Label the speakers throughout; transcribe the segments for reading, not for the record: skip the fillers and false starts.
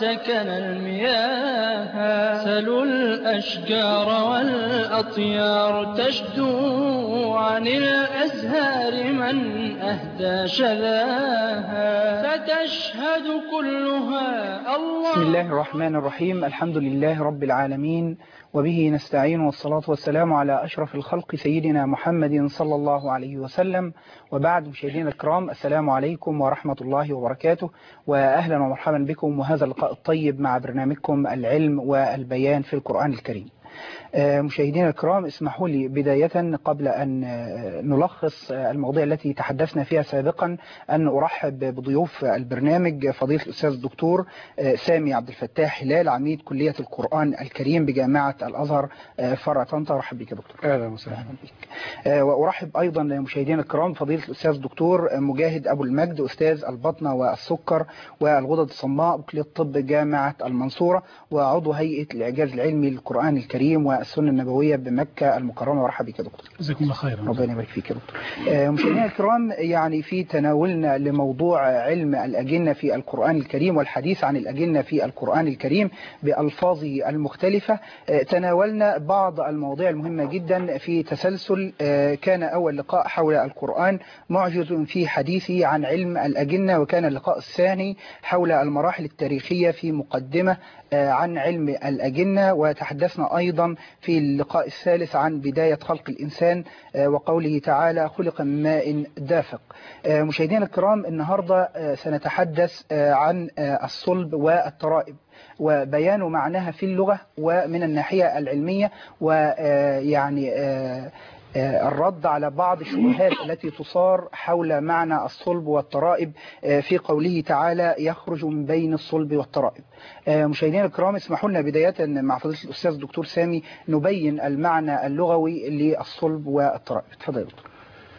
Speaker 1: سكن المياه. سلوا الأشجار والأطيار تشدو عن الأزهار من أهدى شذاها. ستشهد كلها الله.
Speaker 2: بسم الله الرحمن الرحيم. الحمد لله رب العالمين، وبه نستعين، والصلاة والسلام على أشرف الخلق سيدنا محمد صلى الله عليه وسلم. وبعد، مشاهدينا الكرام، السلام عليكم ورحمة الله وبركاته، وأهلا ومرحبا بكم، وهذا اللقاء الطيب مع برنامجكم العلم والبيان في القرآن الكريم. مشاهدينا الكرام، اسمحوا لي بداية قبل أن نلخص المواضيع التي تحدثنا فيها سابقا أن أرحب بضيوف البرنامج فضيلة الأستاذ الدكتور سامي عبد الفتاح هلال، عميد كلية القرآن الكريم بجامعة الأزهر فرع طنطا. أرحب بك يا دكتور.
Speaker 3: أهلا وسهلا
Speaker 2: بك. وأرحب أيضا مشاهدينا الكرام فضيلة الأستاذ الدكتور مجاهد أبو المجد، أستاذ البطنة والسكر والغدد الصماء بكلية الطب جامعة المنصورة، وعضو هيئة الإعجاز العلمي للقرآن الكريم والسنة النبوية بمكة المكرمة. ورحب بك يا دكتور.
Speaker 3: جزاكم الله خيرا.
Speaker 2: ربنا يبارك فيك يا دكتور. مشاهدينا الكرام، يعني في تناولنا لموضوع علم الأجنة في القرآن الكريم والحديث عن الأجنة في القرآن الكريم بألفاظه المختلفة، تناولنا بعض المواضيع المهمة جدا في تسلسل. كان أول لقاء حول القرآن معجز في حديثه عن علم الأجنة، وكان اللقاء الثاني حول المراحل التاريخية في مقدمة عن علم الأجنة، وتحدثنا أيضا في اللقاء الثالث عن بداية خلق الإنسان وقوله تعالى خلق من ماء دافق. مشاهدينا الكرام، النهاردة سنتحدث عن الصلب والترائب وبيان معناها في اللغة ومن الناحية العلمية، ويعني الرد على بعض الشبهات التي تصار حول معنى الصلب والترائب في قوله تعالى يخرج من بين الصلب والترائب. مشاهدينا الكرام، اسمحوا لنا بداية مع فضيلة الأستاذ الدكتور سامي نبين المعنى اللغوي للصلب والترائب. تفضل يا دكتور.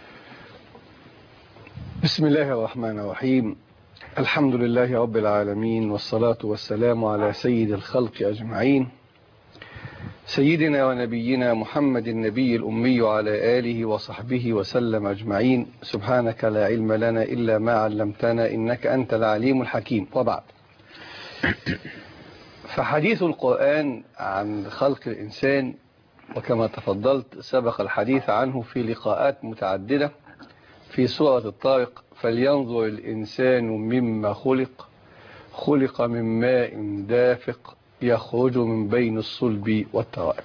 Speaker 3: بسم الله الرحمن الرحيم. الحمد لله رب العالمين، والصلاة والسلام على سيد الخلق أجمعين، سيدنا ونبينا محمد النبي الأمي وعلى آله وصحبه وسلم أجمعين. سبحانك لا علم لنا إلا ما علمتنا إنك أنت العليم الحكيم. وبعد، فحديث القرآن عن خلق الإنسان، وكما تفضلت سبق الحديث عنه في لقاءات متعددة في سورة الطارق: فلينظر الإنسان مما خلق، خلق من ماء دافق يخرج من بين الصلب والترائب.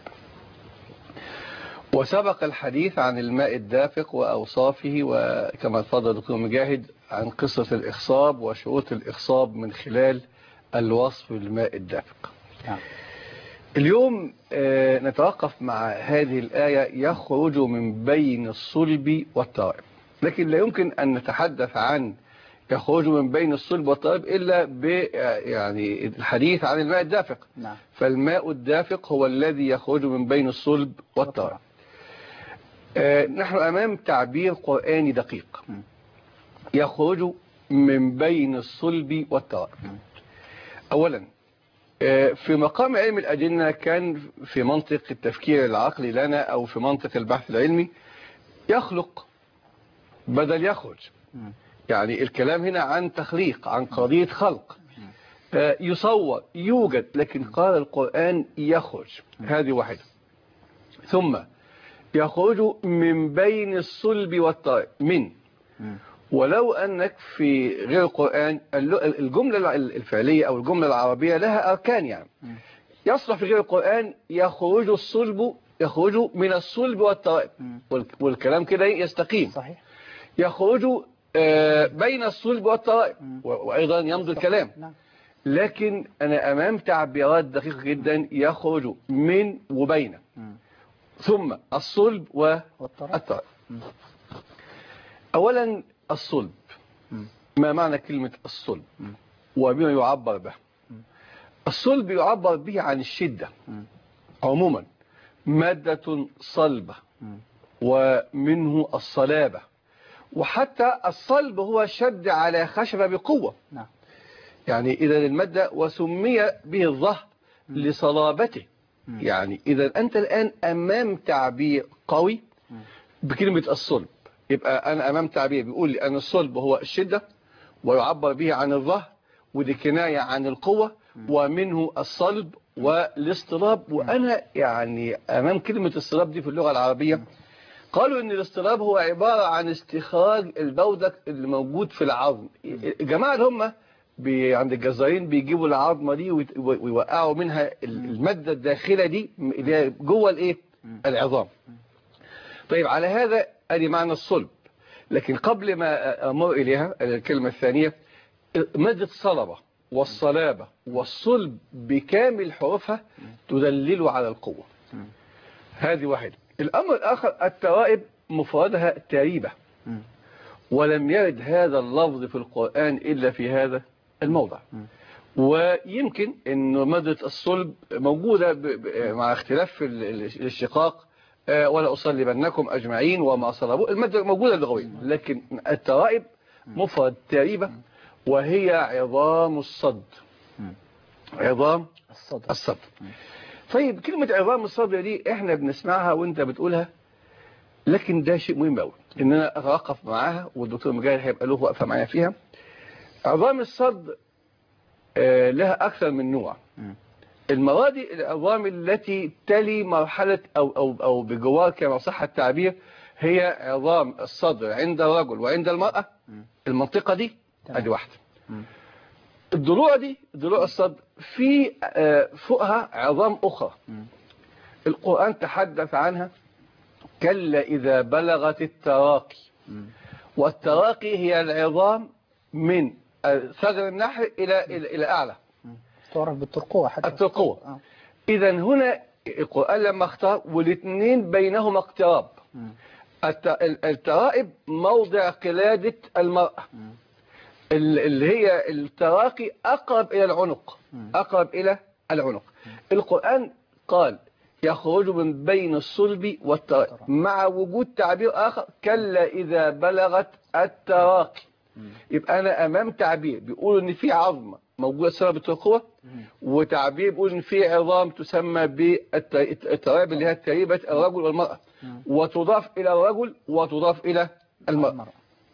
Speaker 3: وسبق الحديث عن الماء الدافق وأوصافه، وكما تفضل الدكتور مجاهد عن قصة الإخصاب وشروط الإخصاب من خلال الوصف للماء الدافق. اليوم نتوقف مع هذه الآية يخرج من بين الصلب والترائب، لكن لا يمكن أن نتحدث عن يخرج من بين الصلب والترائب إلا يعني الحديث عن الماء الدافق. فالماء الدافق هو الذي يخرج من بين الصلب والترائب. نحن أمام تعبير قرآني دقيق: يخرج من بين الصلب والترائب. أولا، في مقام علم الأجنة كان في منطق التفكير العقلي لنا أو في منطق البحث العلمي يخلق بدل يخرج. يعني الكلام هنا عن تخليق، عن قضية خلق، يصور، يوجد، لكن قال القرآن يخرج. هذه واحدة. ثم يخرج من بين الصلب والترائب من، ولو أنك في غير القرآن الجملة الفعلية أو الجملة العربية لها أركان، يعني يصلح في غير القرآن يخرج الصلب، يخرج من الصلب والترائب، والكلام كده يستقيم. صحيح. يخرج بين الصلب والترائب، وأيضا يمضي الكلام. لكن أنا أمام تعبيرات دقيقة جدا: يخرج من وبين، ثم الصلب والترائب. أولا، الصلب، ما معنى كلمة الصلب وبما يعبر به؟ الصلب يعبر به عن الشدة عموما، مادة صلبة، ومنه الصلابة، وحتى الصلب هو شد على خشبة بقوة. يعني إذا المادة وسمي به الظهر لصلابته. يعني إذا أنت الآن أمام تعبير قوي بكلمة الصلب، يبقى أنا أمام تعبير بيقول لي أن الصلب هو الشدة ويعبر به عن الظهر، ودي كناية عن القوة، ومنه الصلب والاصطلاب. وأنا يعني أمام كلمة اصطلاب دي في اللغة العربية قالوا إن الاصطلاب هو عبارة عن استخراج البودك اللي موجود في العظم. الجماعة اللي هم عند الجزارين بيجيبوا العظمة دي ويوقعوا منها المادة الداخلة دي اللي هي جوه الايه العظام. طيب على هذا ادي معنى الصلب. لكن قبل ما امر اليها الكلمة الثانية، مادة الصلبة والصلابة والصلب بكامل حروفها تدلل على القوة. هذه واحدة. الامر الاخر الترائب مفردها تريبة، ولم يرد هذا اللفظ في القرآن إلا في هذا الموضع. ويمكن أن مادة الصلب موجودة مع اختلاف في الاشتقاق، ولا أصلبنكم أجمعين وما صلبوا، المادة موجودة لغويا. لكن الترائب مفرد تريبة، وهي عظام الصد. عظام الصد. طيب كلمة عظام الصدر دي احنا بنسمعها وانت بتقولها، لكن ده شيء مهم قوي ان انا اتوقف معاها، والدكتور مجاهد هيبقى له وقفه معايا فيها. عظام الصد لها اكثر من نوع. المرادي العظام التي تلي مرحله او بجوار كما صح التعبير هي عظام الصدر عند الرجل وعند المراه. المنطقه دي ادي واحده. الضلوع دي ضلوع الصدر في فوقها عظام اخرى القرآن تحدث عنها، كلا إذا بلغت التراقي. والتراقي هي العظام من ثغر النحر إلى أعلى،
Speaker 2: تعرف بالترقوة حتى
Speaker 3: الترقوة. إذا هنا القرآن لما اختار والاثنين بينهما اقتراب. الترائب موضع قلادة المرأة، اللي هي التراقي أقرب إلى العنق، أقرب إلى العنق. القرآن قال يخرج من بين الصلب والتراقي، مع وجود تعبير آخر كلا إذا بلغت التراقي. يبقى أنا أمام تعبير بيقول إن في عظمة موجودة سبب الترقوة، وتعبير بيقول إن في عظام تسمى بالترائب اللي هي تريبة الرجل والمرأة، وتضاف إلى الرجل وتضاف إلى المرأة.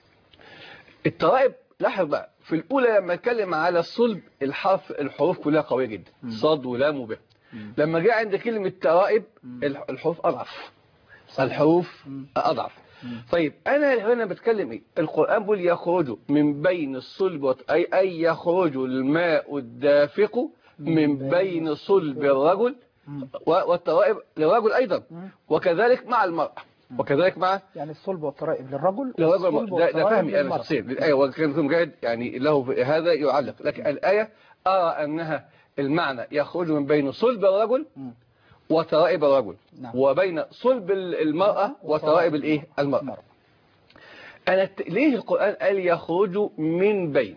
Speaker 3: الترائب لاحظ بقى في الأولى لما اتكلم على الصلب الحروف كلها قوية جدا، صاد ولام وب. لما جاء عند كلمة ترائب الحروف أضعف، الحروف أضعف. طيب أنا هنا بتكلم إيه؟ القرآن بيقول يخرج من بين الصلب أي يخرج الماء الدافق من بين صلب الرجل، والترائب للرجل أيضا، وكذلك مع المرأة، وكذلك مع
Speaker 2: يعني الصلب والترائب للرجل.
Speaker 3: ده فهمي أنا شخصيا للآية، وكان مجاهد يعني له هذا يعلق. لكن الآية أرى أنها المعنى يخرج من بين صلب الرجل وترائب الرجل، وبين صلب المرأة وترائب الايه المرأة. أنا ليه القرآن قال يخرج من بين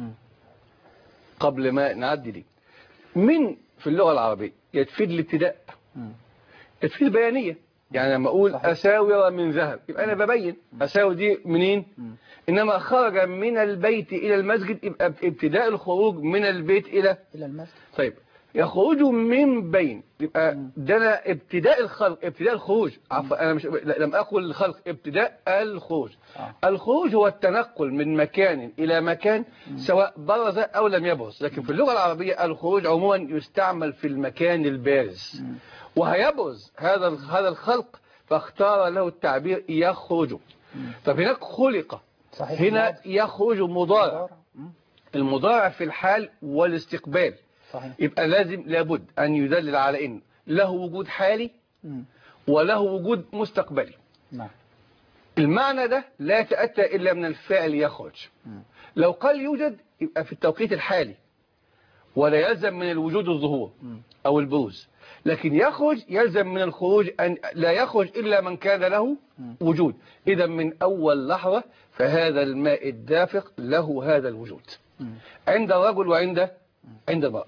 Speaker 3: قبل ما نعدي دي؟ من في اللغة العربية يتفيد الابتداء، يتفيد البيانية. يعني لما أقول أساور من ذهب يبقى أنا ببين أساور دي منين. إنما خرج من البيت إلى المسجد يبقى ابتداء الخروج من البيت إلى المسجد. طيب يخرج من بين يبقى ده أنا ابتداء الخلق، ابتداء الخروج. عفوا أنا مش لم أقل الخلق، ابتداء الخروج. الخروج هو التنقل من مكان إلى مكان سواء برز أو لم يبرز. لكن في اللغة العربية الخروج عموما يستعمل في المكان البارز، وهيبرز هذا الخلق فاختار له التعبير يخرج. فهناك خلق، هنا يخرج مضارع. المضارع في الحال والاستقبال. صحيح. يبقى لابد أن يدلل على إن له وجود حالي وله وجود مستقبلي. المعنى ده لا يتأتى إلا من الفعل يخرج. لو قال يوجد يبقى في التوقيت الحالي، ولا يلزم من الوجود الظهور أو البروز. لكن يخرج يلزم من الخروج أن لا يخرج إلا من كان له وجود. إذا من أول لحظة فهذا الماء الدافق له هذا الوجود عند الرجل وعند المرأة.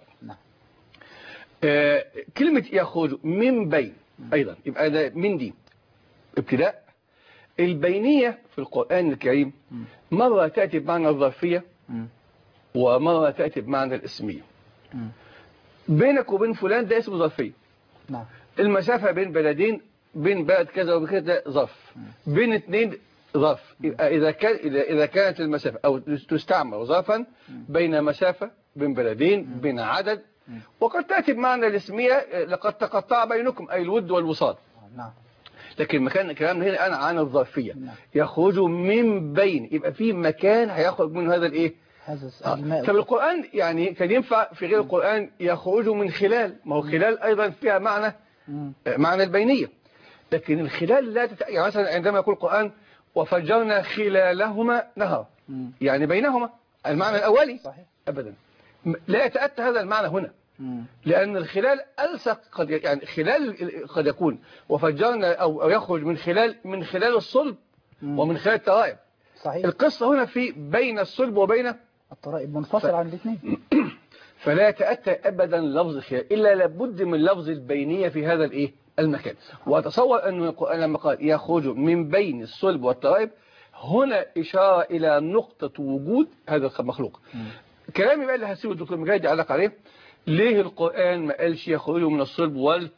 Speaker 3: كلمة يخرج من بين أيضا يبقى ده من دي ابتداء. البينية في القرآن الكريم مرة تأتي بمعنى الظرفية ومرة تأتي بمعنى الاسمية. بينك وبين فلان ده اسمه ظرفية. المسافة بين بلدين، بين بلد كذا وكذا ظرف، بين اثنين ظرف. إذا كانت المسافة أو تستعمل ظرفا بين مسافة بين بلدين، بين عدد، وقد تأتي بمعنى الاسمية لقد تقطع بينكم أي الود والوصال.
Speaker 2: نعم.
Speaker 3: لكن مكان كلامنا هنا أنا عن الظرفية. يخرج من بين، يبقى في مكان هيخرج منه هذا الإيه؟ طب القرآن يعني كان ينفع في غير القرآن يخرج من خلال، ما هو خلال أيضا فيها معنى البينية، لكن الخلال لا يعني مثلا عندما يقول القرآن وفجرنا خلالهما نهر، يعني بينهما المعنى الأولي. صحيح. أبدا لا يتأتى هذا المعنى هنا، لأن الخلال ألصق، يعني خلال قد يكون وفجرنا أو يخرج من خلال الصلب ومن خلال الترائب. صحيح. القصة هنا في بين الصلب وبين
Speaker 2: الترائب، منفصل عن الاثنين.
Speaker 3: فلا يتأتى أبدا لفظ خلال إلا لابد من لفظ البينية في هذا الإيه المكان. وأتصور أنه القرآن لما قال يخرج من بين الصلب والترائب هنا إشارة إلى نقطة وجود هذا المخلوق. كلامي بقى اللي هسيبه الدكتور مجاهد يعلق عليه، ليه القرآن ما قالش يخرج من الصلب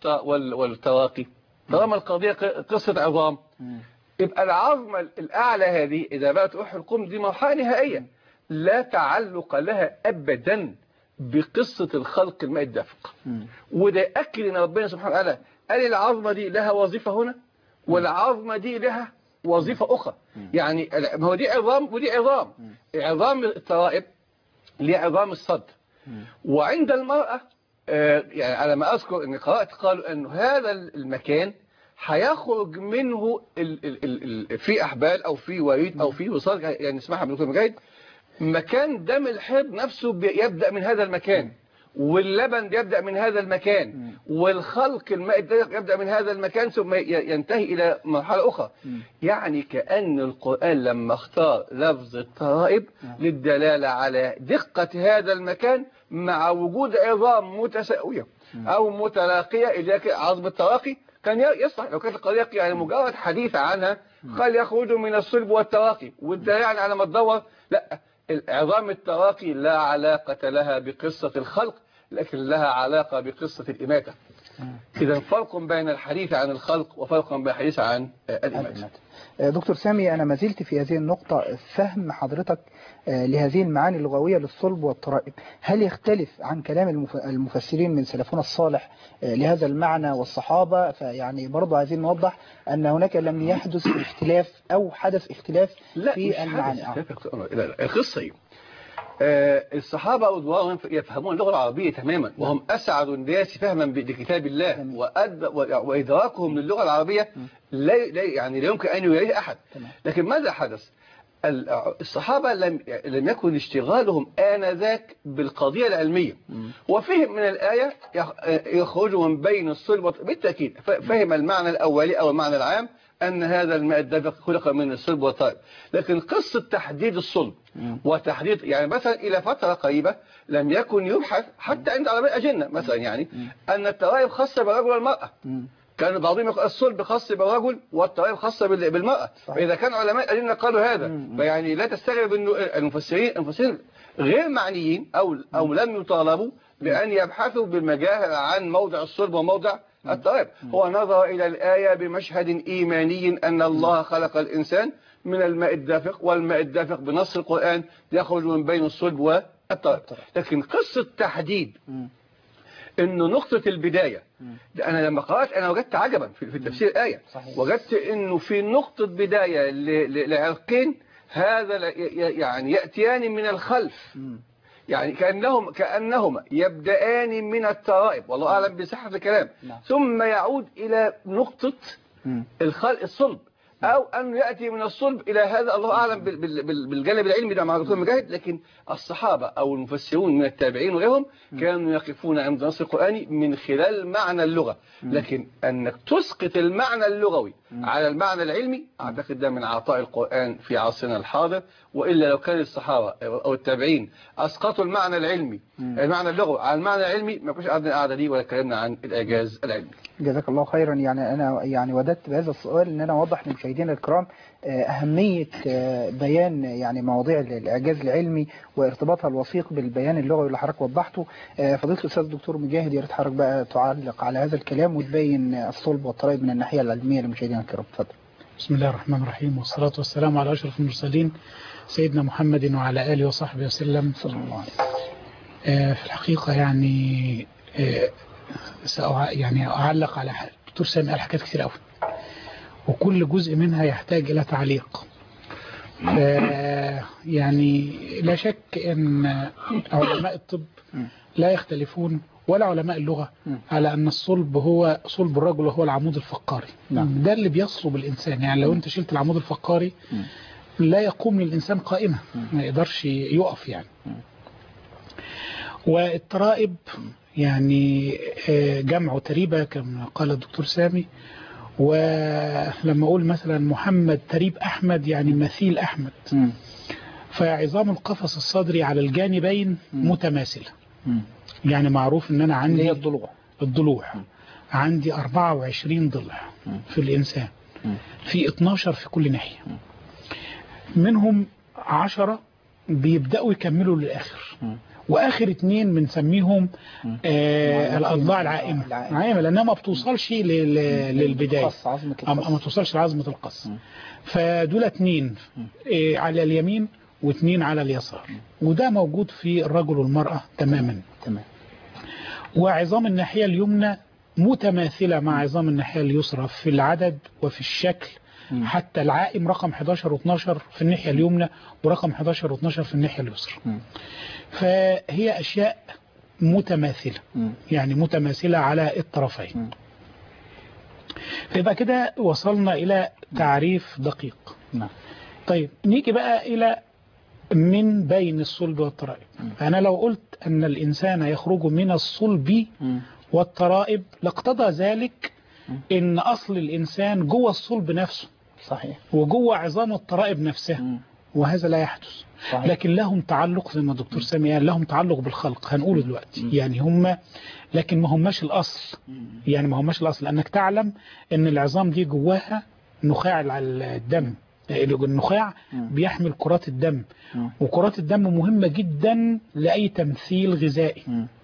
Speaker 3: والتراقي طالما القضية قصة عظام؟ يبقى العظمة الأعلى هذه إذا بقت روح القوم دي مرحلة نهائية لا تعلق لها أبدا بقصة الخلق الماء الدافق. وده أكد أن ربنا سبحانه وتعالى قال العظمة دي لها وظيفة هنا والعظمة دي لها وظيفة أخرى. يعني ما هو دي عظام ودي عظام. عظام الترائب ليه عظام الصدر، وعند المرأة يعني على ما أذكر أن قرأت قالوا أن هذا المكان هيخرج منه في أحبال أو في وريد أو في وصال، يعني اسمعها بالدكتور مجاهد، مكان دم الحيض نفسه يبدأ من هذا المكان، واللبن يبدأ من هذا المكان، والخلق الماء الدافق يبدأ من هذا المكان ثم ينتهي إلى مرحلة أخرى. يعني كأن القرآن لما اختار لفظ الترائب للدلالة على دقة هذا المكان مع وجود عظام متساوية أو متلاقية، إذا عظم التراقي كان يصلح لو كانت القضية يعني مجرد حديث عنها قال يخرج من الصلب والتراقي وانت يعني على ما تدور، لا، عظام التراقي لا علاقة لها بقصة الخلق لكن لها علاقة بقصة الإماتة. إذا فرق بين الحديث عن الخلق وفرق بين الحديث عن الإماتة.
Speaker 2: دكتور سامي، أنا ما زلت في هذه النقطة، فهم حضرتك لهذه المعاني اللغوية للصلب والترائب هل يختلف عن كلام المفسرين من سلفنا الصالح لهذا المعنى والصحابة؟ فيعني برضو عايزين نوضح أن هناك لم يحدث اختلاف أو حدث اختلاف في المعاني.
Speaker 3: لا القصة هي الصحابة أودواهم يفهمون اللغة العربية تماما، وهم أسعد الناس فهما لكتاب الله وإدراكهم للغة العربية لا يمكن أن يريه أحد. لكن ماذا حدث؟ الصحابة لم يكن اشتغالهم آنذاك بالقضية العلمية، وفهم من الآية يخرج من بين الصلب بالتأكيد فهم المعنى الأولي أو المعنى العام أن هذا الماء الدافق خلق من الصلب والترائب. لكن قصة تحديد الصلب وتحديد يعني مثلا إلى فترة قريبة لم يكن يبحث حتى عند علماء الأجنة مثلا يعني أن الترائب خاصة بالرجل والمرأة. كان بعضهم يقول الصلب خاص بالرجل والترائب خاصة بالمرأة. فإذا كان علماء الأجنة قالوا هذا فيعني لا تستغرب أنه المفسرين غير معنيين أو لم يطالبوا بأن يبحثوا بالمجاهر عن موضع الصلب وموضع الترائب. هو نظر إلى الآية بمشهد إيماني أن الله خلق الإنسان من الماء الدافق، والماء الدافق بنص القرآن يخرج من بين الصلب والترائب. لكن قصة تحديد إنه نقطة البداية، أنا لما قرأت أنا وجدت عجبا في تفسير الآية. وجدت إنه في نقطة بداية لعرقين هذا يعني يأتيان من الخلف، يعني كأنهما يبدأان من الترائب والله أعلم بصحة الكلام، ثم يعود إلى نقطة الصلب، أو أن يأتي من الصلب إلى هذا الله أعلم بالجانب العلمي ده مع الدكتور مجاهد. لكن الصحابة أو المفسرون من التابعين وغيرهم كانوا يقفون عند النص القرآني من خلال معنى اللغة، لكن أنك تسقط المعنى اللغوي على المعنى العلمي أعتقد ده من عطاء القرآن في عصرنا الحاضر. وإلا لو كان الصحابة أو التابعين أسقطوا المعنى العلمي المعنى اللغوي على المعنى العلمي ما كناش قعدنا القعدة دي ولا اتكلمنا عن الإعجاز العلمي.
Speaker 2: جزاك الله خيرا. يعني أنا وددت بهذا السؤال أن أنا أوضح لمشاهدينا الكرام أهمية بيان يعني مواضيع الإعجاز العلمي وارتباطها الوثيق بالبيان اللغوي اللي حضرتك وضحته. فضيلة الأستاذ الدكتور مجاهد، يا ريت حضرتك بقى تعلق على هذا الكلام وتبين الصلب والترائب من الناحية العلمية لمشاهدينا الكرام. اتفضل.
Speaker 4: بسم الله الرحمن الرحيم، والصلاة والسلام على أشرف المرسلين سيدنا محمد وعلى آله وصحبه وسلم. صلى الله عليه وسلم. في الحقيقة يعني يعني أعلق على الدكتور سامي قال حاجات كتير قوي، وكل جزء منها يحتاج إلى تعليق. يعني لا شك أن علماء الطب لا يختلفون ولا علماء اللغة على أن الصلب هو صلب الرجل وهو العمود الفقري. ده اللي بيصلب الإنسان. يعني لو أنت شلت العمود الفقري لا يقوم للإنسان قائمة، ما يقدرش يقف يعني. والترائب يعني جمع تريبة كما قال الدكتور سامي. ولما أقول مثلا محمد تريب أحمد يعني مثيل أحمد، فعظام القفص الصدري على الجانبين متماثلة. يعني معروف ان انا عندي الضلوع عندي 24 ضلع في الانسان، في 12 في كل ناحية، منهم 10 بيبدأوا يكملوا للآخر، واخر 2 بنسميهم الاضلاع العائمة لانها ما بتوصلش للبداية، ما توصلش لعظمة القص. فدول 2 على اليمين و2 على اليسار، وده موجود في الرجل والمرأة تماما. وعظام الناحية اليمنى متماثلة مع عظام الناحية اليسرى في العدد وفي الشكل، حتى العائم رقم 11 و12 في الناحية اليمنى، ورقم 11 و12 في الناحية اليسرى. فهي أشياء متماثلة، يعني متماثلة على الطرفين. فيبقى كده وصلنا إلى تعريف دقيق. طيب نيجي بقى إلى من بين الصلب والترائب. أنا لو قلت أن الإنسان يخرج من الصلب والترائب لاقتضى ذلك إن أصل الإنسان جوه الصلب نفسه،
Speaker 2: صحيح،
Speaker 4: وجوه عظام الترائب نفسها، وهذا لا يحدث. صحيح. لكن لهم تعلق زي ما الدكتور سامي قال، لهم تعلق بالخلق هنقوله دلوقتي. يعني هم لكن ما هماش الأصل، يعني ما هماش الأصل، لأنك تعلم أن العظام دي جواها نخاع الدم. النخاع بيحمل كرات الدم، وكرات الدم مهمة جدا لأي تمثيل غذائي.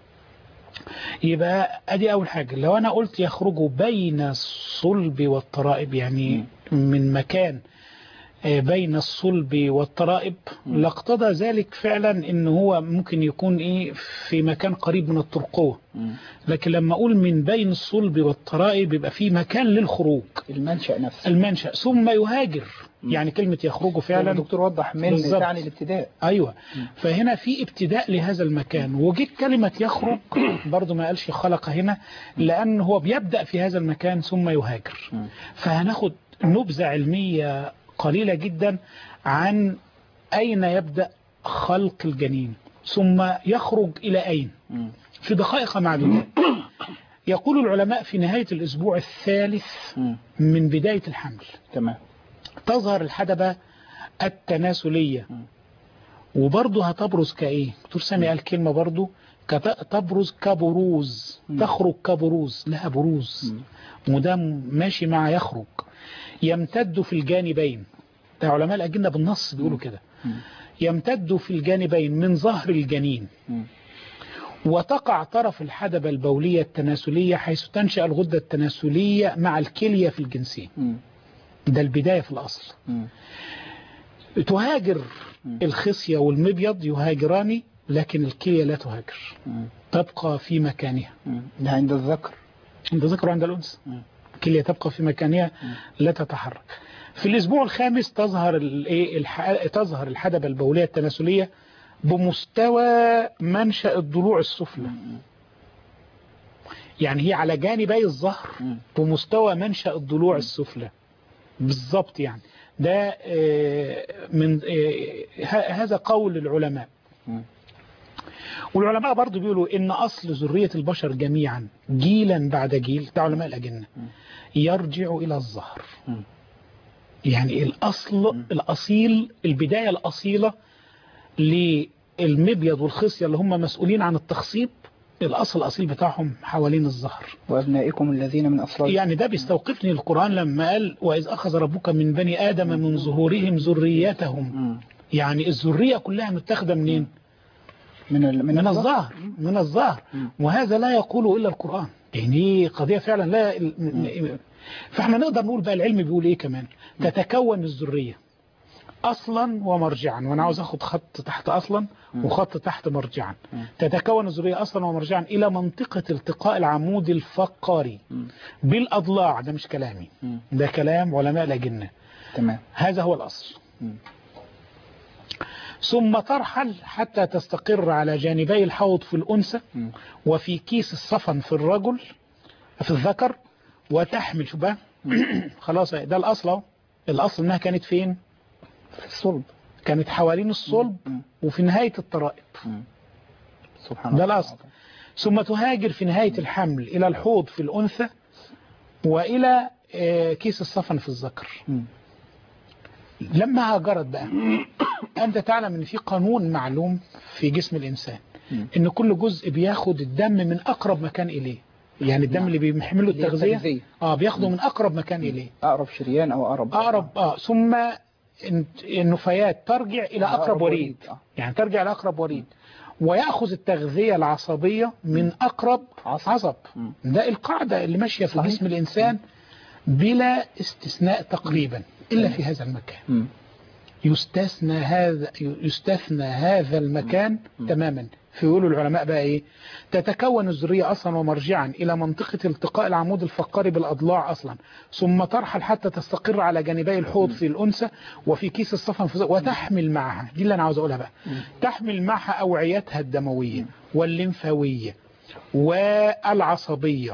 Speaker 4: يبقى ادي اول حاجة. لو انا قلت يخرجوا بين الصلب والترائب، يعني من مكان بين الصلب والترائب، لاقتضى ذلك فعلا ان هو ممكن يكون في مكان قريب من الترقوة. لكن لما اقول من بين الصلب والترائب يبقى في مكان للخروج،
Speaker 2: المنشأ نفسه،
Speaker 4: المنشأ، ثم يهاجر. يعني كلمة يخرجوا فعلا
Speaker 2: الدكتور وضح من تعني الابتداء.
Speaker 4: ايوه. فهنا في ابتداء لهذا المكان. وجيت كلمة يخرج برضو ما قالش خلق هنا، لان هو بيبدأ في هذا المكان ثم يهاجر. فهناخد نبذة علمية قليلة جدا عن أين يبدأ خلق الجنين ثم يخرج إلى أين في دقائق معدودة. يقول العلماء في نهاية الأسبوع الثالث من بداية الحمل
Speaker 2: تمام
Speaker 4: تظهر الحدبة التناسلية، وبرضه هتبرز كإيه؟ دكتور سامي قال كلمة برضه، تبرز كبروز، تخرج كبروز، لها بروز، وده ماشي مع يخرج. يمتد في الجانبين، ده علماء الأجنة بالنص بيقولوا كده، يمتد في الجانبين من ظهر الجنين، وتقع طرف الحدبة البولية التناسلية حيث تنشأ الغدة التناسلية مع الكلية في الجنسين. ده البداية في الأصل. تهاجر الخصية والمبيض، يهاجران، لكن الكلية لا تهاجر، تبقى في مكانها.
Speaker 2: ده عند الذكر،
Speaker 4: عند الذكر وعند الأنثى الكلية تبقى في مكانها لا تتحرك. في الأسبوع الخامس تظهر الحدبة البولية التناسلية بمستوى منشأ الضلوع السفلى، يعني هي على جانبي الظهر بمستوى منشأ الضلوع السفلى بالضبط. يعني ده من هذا قول العلماء. والعلماء برضو بيقولوا إن أصل ذرية البشر جميعا جيلا بعد جيل، ده علماء الأجنة، يرجع إلى الظهر. يعني الأصل الأصيل، البداية الأصيلة للمبيض والخصية اللي هم مسؤولين عن التخصيب، الأصل الأصيل بتاعهم حوالين الظهر.
Speaker 2: وأبنائكم الذين من أصلابكم.
Speaker 4: يعني ده بيستوقفني القرآن لما قال وإذ أخذ ربك من بني آدم من ظهورهم ذريتهم. يعني الذرية كلها متاخده منين؟ من الظهر، من الظهر. وهذا لا يقوله إلا القرآن. يعني قضية فعلا لا. فاحنا نقدر نقول بقى العلم بيقول ايه كمان؟ تتكون الذرية أصلا ومرجعا، وأنا عاوز أخد خط تحت أصلا وخط تحت مرجعا. تتكون الذرية أصلا ومرجعا إلى منطقة التقاء العمود الفقري بالأضلاع. ده مش كلامي، ده كلام علماء الأجنة.
Speaker 2: تمام.
Speaker 4: هذا هو الأصل. ثم ترحل حتى تستقر على جانبي الحوض في الأنثى وفي كيس الصفن في الرجل في الذكر، وتحمل. شو بقى؟ خلاص ده الأصل اهو. الأصل إنها كانت فين؟
Speaker 2: في الصلب،
Speaker 4: كانت حوالين الصلب وفي نهاية الترائب.
Speaker 2: سبحان الله.
Speaker 4: ده الأصل. ثم تهاجر في نهاية الحمل إلى الحوض في الأنثى وإلى كيس الصفن في الذكر. لما هاجرت بقى أنت تعلم أن في قانون معلوم في جسم الإنسان، أن كل جزء بياخد الدم من أقرب مكان إليه. يعني الدم اللي بيحمله التغذية بياخده من أقرب مكان إليه،
Speaker 2: أقرب شريان أو أقرب
Speaker 4: ثم النفايات ترجع إلى أقرب وريد. يعني ترجع إلى أقرب وريد ويأخذ التغذية العصبية من أقرب عصب. ده القاعدة اللي ماشية في جسم الإنسان بلا استثناء تقريبا إلا في هذا المكان. يستثنى هذا المكان تماما. فيقولوا العلماء بقى إيه؟ تتكون الذرية أصلا ومرجعا إلى منطقة التقاء العمود الفقري بالأضلاع أصلا، ثم ترحل حتى تستقر على جانبي الحوض في الأنثى وفي كيس الصفن وتحمل معها. دي اللي أنا عاوز أقولها بقى. تحمل معها أوعيتها الدموية والليمفاوية والعصبية،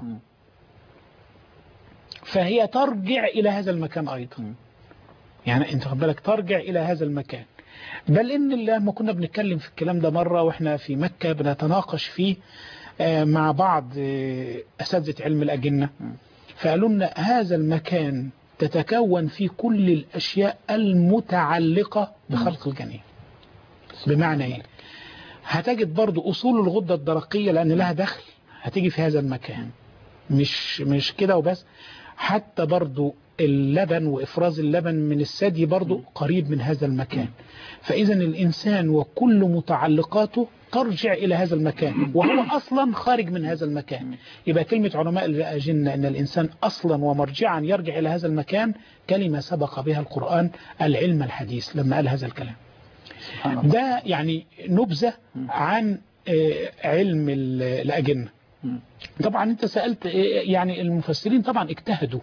Speaker 4: فهي ترجع إلى هذا المكان أيضا. يعني أنت خد بالك، ترجع إلى هذا المكان. بل إن لما كنا بنتكلم في الكلام ده مرة وإحنا في مكة بنتناقش فيه مع بعض أساتذة علم الأجنة، فقالوا لنا هذا المكان تتكون فيه كل الأشياء المتعلقة بخلق الجنين. بمعنى إيه؟ هتجد برضو أصول الغدة الدرقية لأن لها دخل هتيجي في هذا المكان. مش كده وبس، حتى برضو اللبن وإفراز اللبن من الثدي برضو قريب من هذا المكان. فإذا الإنسان وكل متعلقاته ترجع إلى هذا المكان وهو أصلا خارج من هذا المكان. يبقى كلمة علماء الأجنة أن الإنسان أصلا ومرجعا يرجع إلى هذا المكان كلمة سبق بها القرآن العلم الحديث لما قال هذا الكلام. ده يعني نبذة عن علم الأجنة. طبعا انت سألت يعني المفسرين طبعا اجتهدوا.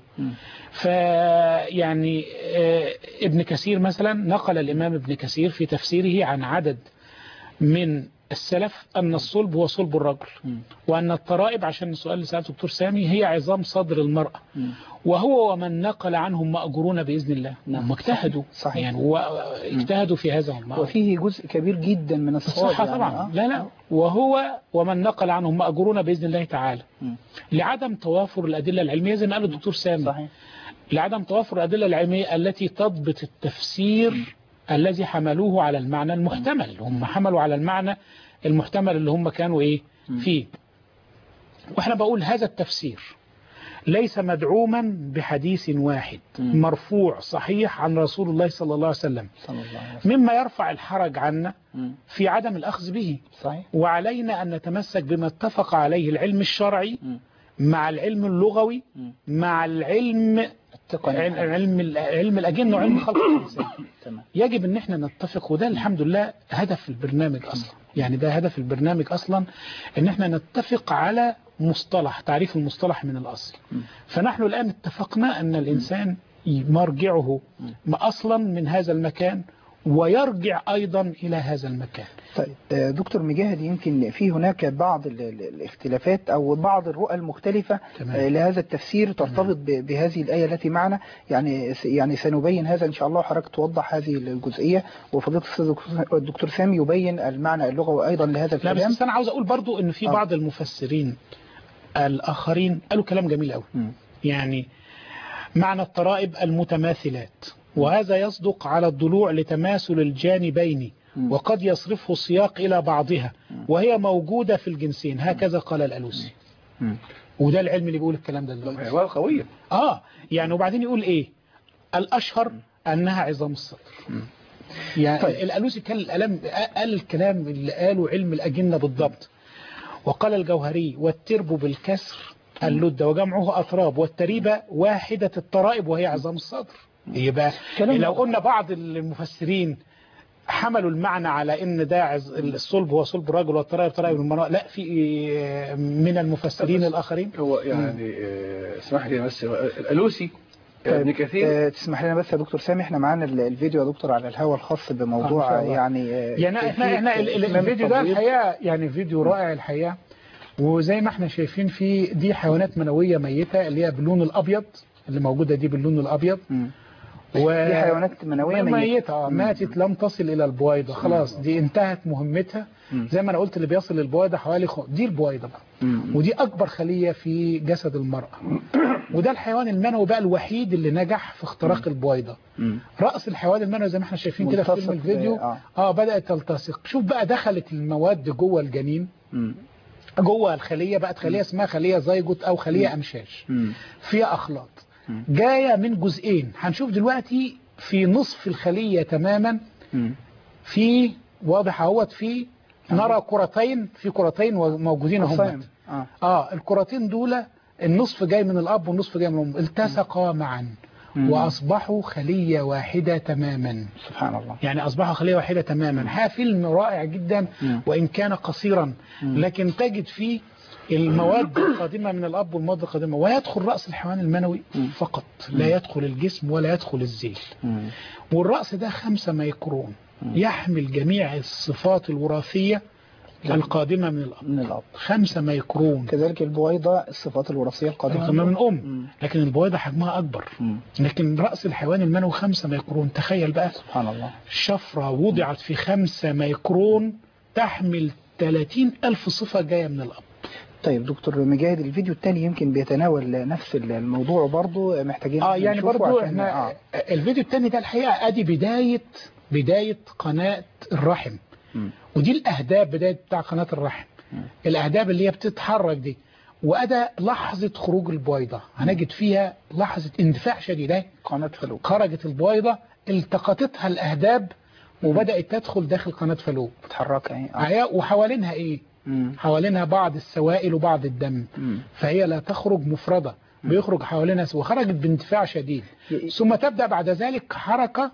Speaker 4: فيعني ابن كثير مثلا نقل الإمام ابن كثير في تفسيره عن عدد من السلف أن الصلب هو صلب الرجل، وأن الترائب، عشان السؤال اللي سألته دكتور سامي، هي عظام صدر المرأة. وهو ومن نقل عنهم مأجورون بإذن الله. هم اجتهدوا صحيح. يعني واجتهدوا في هذا
Speaker 2: وفيه جزء كبير جدا من الصحة
Speaker 4: يعني طبعا. لا وهو ومن نقل عنهم مأجورون بإذن الله تعالى. لعدم توافر الأدلة العلمية زي ما قال الدكتور سامي صحيح. لعدم توافر الأدلة العلمية التي تضبط التفسير الذي حملوه على المعنى المحتمل. هم حملوا على المعنى المحتمل اللي هم كانوا فيه. واحنا بقول هذا التفسير ليس مدعوما بحديث واحد مرفوع صحيح عن رسول الله صلى الله عليه وسلم، مما يرفع الحرج عنا في عدم الأخذ به صحيح. وعلينا أن نتمسك بما اتفق عليه العلم الشرعي مع العلم اللغوي مع العلم علم الأجنة وعلم خلق الإنسان. يجب أن احنا نتفق، وده الحمد لله هدف البرنامج أصلا. يعني ده هدف البرنامج أصلا، أن احنا نتفق على مصطلح، تعريف المصطلح من الأصل. فنحن الآن اتفقنا أن الإنسان مرجعه أصلا من هذا المكان ويرجع أيضا إلى هذا المكان.
Speaker 2: طيب دكتور مجاهد، يمكن في هناك بعض الاختلافات أو بعض الرؤى المختلفة لهذا التفسير ترتبط بهذه الآية التي معنا. يعني سنبين هذا إن شاء الله، وحضرتك توضح هذه الجزئية، وفضيلة الدكتور سامي يبين المعنى اللغوي أيضا لهذا الكلام.
Speaker 4: لا بس أنا عاوز أقول برضو أن في بعض المفسرين الآخرين قالوا كلام جميل أوي. يعني معنى الترائب المتماثلات، وهذا يصدق على الضلوع لتماثل الجانبين، وقد يصرفه السياق إلى بعضها، وهي موجودة في الجنسين. هكذا قال الألوسي. وده العلم اللي بيقول الكلام ده دلوقتي.
Speaker 3: قوية.
Speaker 4: يعني وبعدين يقول إيه؟ الأشهر أنها عظام الصدر. يعني طيب. الألوسي قال الكلام اللي قاله علم الأجنة بالضبط. وقال الجوهري: والترب بالكسر اللد وجمعه أطراب، والتريبة واحدة الترائب وهي عظام الصدر. يبقى لو قلنا بعض المفسرين حملوا المعنى على ان ده الصلب هو صلب الرجل والترائب ترائب المرأة، لا، في من المفسرين الاخرين
Speaker 3: هو يعني اسمح لي بس الألوسي ابن كثير.
Speaker 2: تسمح لنا بس يا دكتور سامي، احنا معانا الفيديو يا دكتور على الهواء الخاص بموضوع يعني
Speaker 4: احنا الفيديو ده الحقيقه يعني فيديو رائع الحقيقه. وزي ما احنا شايفين فيه دي حيوانات منويه ميته اللي هي باللون الابيض، اللي موجوده دي باللون الابيض.
Speaker 2: دي حيوانات منويه
Speaker 4: ميته ماتت لم تصل الى البويضه، خلاص دي انتهت مهمتها. زي ما انا قلت اللي بيصل للبويضه حوالي دي البويضه بقى، ودي اكبر خليه في جسد المراه. وده الحيوان المنوي بقى الوحيد اللي نجح في اختراق البويضه. راس الحيوان المنوي زي ما احنا شايفين كده في فيلم الفيديو بدات تلتصق. شوف بقى دخلت المواد جوه الجنين، جوه الخليه، بقت خليه اسمها خليه زيجوت او خليه امشاش فيها اخلاط جايه من جزئين. هنشوف دلوقتي في نصف الخليه تماما في واضح اهوت في نرى كرتين، في كرتين موجودين هم. الكرتين دول النصف جاي من الاب والنصف جاي من الام، التصقا معا واصبحوا خليه واحده تماما.
Speaker 2: سبحان الله.
Speaker 4: يعني اصبحوا خليه واحده تماما. فيلم رائع جدا وان كان قصيرا، لكن تجد فيه المواد القادمة من الأب والمواد القادمة، ويدخل رأس الحيوان المنوي فقط، لا يدخل الجسم ولا يدخل الذيل. والرأس ده 5 ميكرون يحمل جميع الصفات الوراثية القادمة من الأب. 5 ميكرون.
Speaker 2: كذلك البويضة الصفات الوراثية القادمة
Speaker 4: من الأم، لكن البويضة حجمها أكبر. لكن رأس الحيوان المنوي 5 ميكرون. تخيل بقى،
Speaker 2: سبحان الله،
Speaker 4: شفرة وضعت في 5 ميكرون تحمل 30,000 صفة جاية من الأب.
Speaker 2: طيب دكتور مجاهد، الفيديو الثاني يمكن بيتناول نفس الموضوع برضه، محتاجين
Speaker 4: يعني برضه احنا الفيديو الثاني ده الحقيقة ادي بداية قناة الرحم. ودي الاهداب، بداية بتاع قناة الرحم. الاهداب اللي هي بتتحرك دي، وأدى لحظة خروج البويضة هنجد فيها لحظة اندفاع شديد.
Speaker 2: قناة فالوب
Speaker 4: خرجت البويضة، التقطتها الأهداب وبدأت تدخل داخل قناة فالوب،
Speaker 2: بتحركها
Speaker 4: وحوالينها ايه؟ حوالينها بعض السوائل وبعض الدم. فهي لا تخرج مفردة، بيخرج حوالينها وخرجت باندفاع شديد. ثم تبدأ بعد ذلك حركة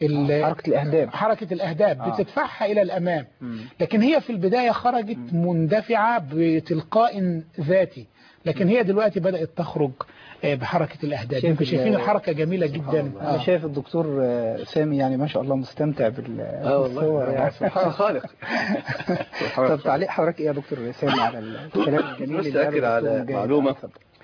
Speaker 4: الأهداب بتدفعها إلى الأمام. لكن هي في البداية خرجت مندفعة بتلقاء ذاتي، لكن هي دلوقتي بدأت تخرج بحركة الأهداب. انتوا شايفين الحركة جميلة جدا.
Speaker 2: أنا شايف الدكتور سامي يعني ما شاء الله مستمتع بالصور
Speaker 3: يعني سبحان الخالق.
Speaker 2: طب تعليق حضرتك ايه يا دكتور سامي على الكلام الجميل
Speaker 3: اللي أكد على معلومة.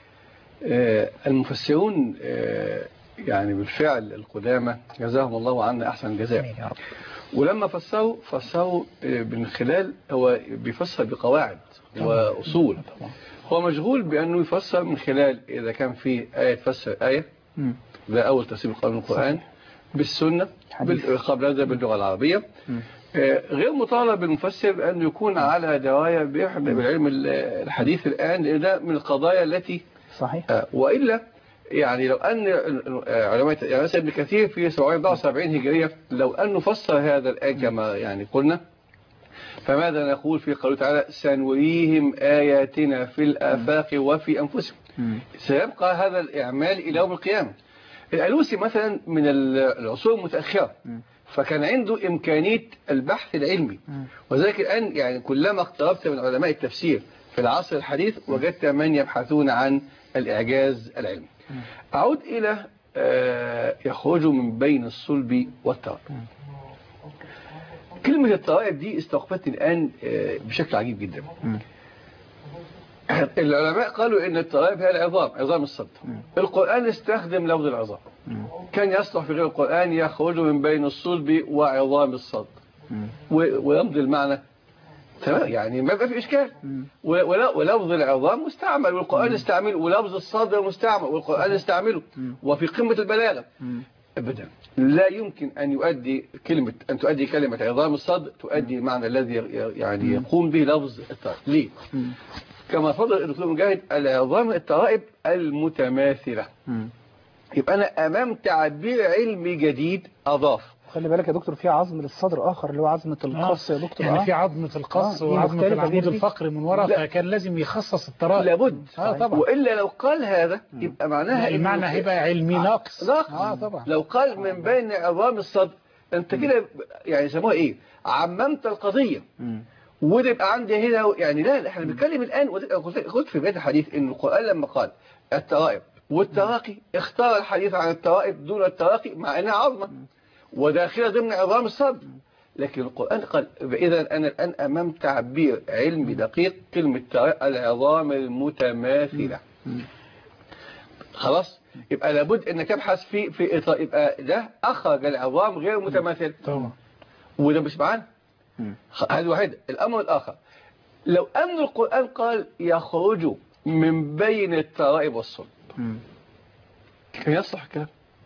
Speaker 3: المفسرون يعني بالفعل القدامى جزاهم الله عنا أحسن الجزاء، ولما فسروا من خلال هو بيفسر بقواعد وأصول. هو مشغول بأنه يفسر من خلال إذا كان في آية تفسر آية، ده أول تفسير من القرآن، بالسنة قبل هذا باللغة العربية. غير مطالب المفسر أن يكون على دراية بالعلم الحديث الآن، لأن ده من القضايا التي
Speaker 2: صحيح.
Speaker 3: وإلا يعني لو أن علماء يعني مثلا ابن كثير في 774 هجرية لو أنه فسر هذا الآن كما يعني قلنا، فماذا نقول في قوله تعالى سنريهم آياتنا في الآفاق وفي أنفسهم؟ سيبقى هذا الإعمال إلى يوم القيامة. الألوسي مثلا من العصور المتأخرة، فكان عنده إمكانية البحث العلمي، وذلك الآن يعني كلما اقتربت من علماء التفسير في العصر الحديث وجدت من يبحثون عن الإعجاز العلمي. أعود إلى يخرج من بين الصلب والترائب. كلمة الترائب دي استوقفتني الآن بشكل عجيب جدا. العلماء قالوا إن الترائب هي العظام، عظام الصدر. القرآن استخدم لفظ العظام، كان يصلح في غير القرآن يخرج من بين الصلب وعظام الصدر، ويمضي المعنى تمام، يعني ما في إشكال. ولفظ العظام مستعمل والقرآن استعمله، ولفظ الصدر مستعمل والقرآن استعمله، وفي قمة البلاغة. أبدا لا يمكن أن تؤدي كلمة عظام الصدر تؤدي المعنى الذي يعني يقوم به لفظ الترائب. ليه؟ كما فضل الدكتور مجاهد العظام الترائب المتماثلة. يبقى أنا أمام تعبير علمي جديد أضاف
Speaker 2: خلي بالك يا دكتور في عظم للصدر اخر اللي هو عظمه القص يا دكتور.
Speaker 4: يعني في عظمه القص
Speaker 2: دي
Speaker 4: وعظمه
Speaker 2: مختلفة
Speaker 4: العمود
Speaker 2: غير دي.
Speaker 4: الفقري من ورا، فكان لازم يخصص الطرائق.
Speaker 3: لابد.
Speaker 4: طبعا.
Speaker 3: والا لو قال هذا يبقى معناها
Speaker 4: المعنى هيبقى علمي ناقص. طبعا.
Speaker 3: لو قال من بين عظام الصدر انت كده يعني يسموها ايه، عممت القضيه. وده يبقى عندي هنا يعني لا احنا بنتكلم الان. قلت في بدايه الحديث ان القران لما قال الترائب والتراقي اختار الحديث عن الترائب دون التراقي مع انها عظمه وداخله ضمن عظام الصدر. لكن القرآن قال إذا أنا الآن أمام تعبير علمي دقيق، كلمة العظام المتماثلة. خلاص يبقى لابد أنك تبحث في إطار، يبقى ده أخرج العظام غير متماثلة طبعا، وده مش معانا. هذا واحد. الأمر الآخر، لو أن القرآن قال يخرج من بين الترائب والصلب كان يصلح الكلام؟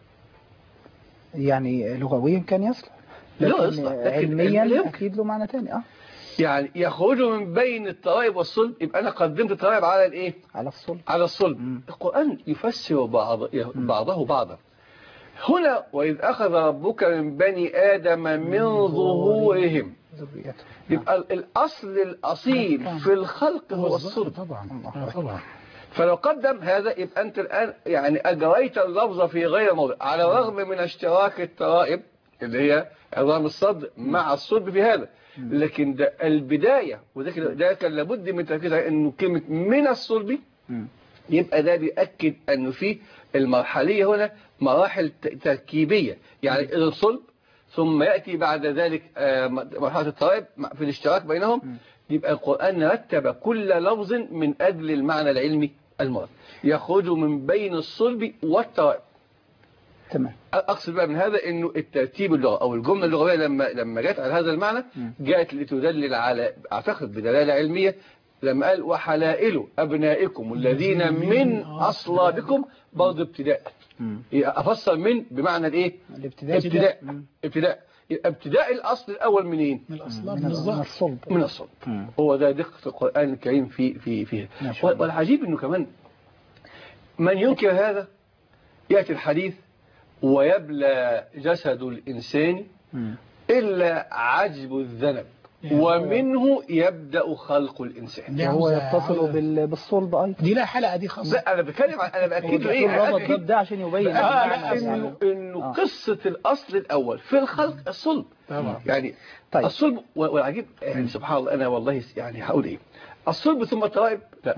Speaker 2: يعني لغويا كان يصلح، لكن علميا أكيد له معنى تاني.
Speaker 3: يعني يخرج من بين الترائب والصلب، يبقى أنا قدمت الترائب على الإيه؟ على الصلب. القرآن يفسر بعضه بعضا. هنا وإذ أخذ ربك من بني آدم من ظهورهم، يبقى الأصل الأصيل في الخلق هو الصلب. طبعا. فلو قدم هذا يبقى أنت الآن يعني أجريت اللفظ في غير موضع، على الرغم من اشتراك الترائب اللي هي عظام الصدر مع الصلب في هذا. لكن ده البداية، وده كان لابد من تركيز على أنه كلمة من الصلب، يبقى ده بيأكد أنه في المرحلية هنا مراحل تركيبية، يعني الصلب ثم يأتي بعد ذلك مرحلة الترائب في الاشتراك بينهم. يبقى القرآن رتب كل لفظ من أجل المعنى العلمي المراد، يخرج من بين الصلب والترائب.
Speaker 2: تمام.
Speaker 3: أقصد بقى من هذا أنه الترتيب اللغة أو الجملة اللغوية لما جاءت على هذا المعنى جاءت لتدلل على، أعتقد بدلالة علمية، لما قال وحلائل أبنائكم الذين من أصلابكم برضه ابتداء. أفسر من بمعنى الإيه؟ ابتداء. ابتداء الأصل الأول منين؟
Speaker 4: من الصلب.
Speaker 3: من الصلب. هو ده دقة القرآن الكريم فيه. والعجيب أنه كمان من ينكر هذا يأتي الحديث ويبلى جسد الإنسان إلا عجب الذنب ومنه يبدأ خلق الإنسان.
Speaker 2: هو يتصل بالصلب أيضا.
Speaker 4: دي لا حلقة دي خاصة.
Speaker 3: لا أنا بتكلم أنا بأكد له إيه؟
Speaker 2: ده عشان يبين
Speaker 3: إنه قصة الأصل الأول في الخلق الصلب. يعني طيب. الصلب والعجيب يعني سبحان الله، أنا والله يعني هقول إيه، الصلب ثم الترائب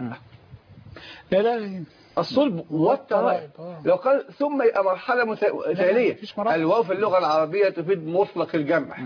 Speaker 4: لا
Speaker 3: الصلب والترائب. لو قال ثم يبقى مرحلة تالية. الواو في اللغة العربية تفيد مطلق الجمع.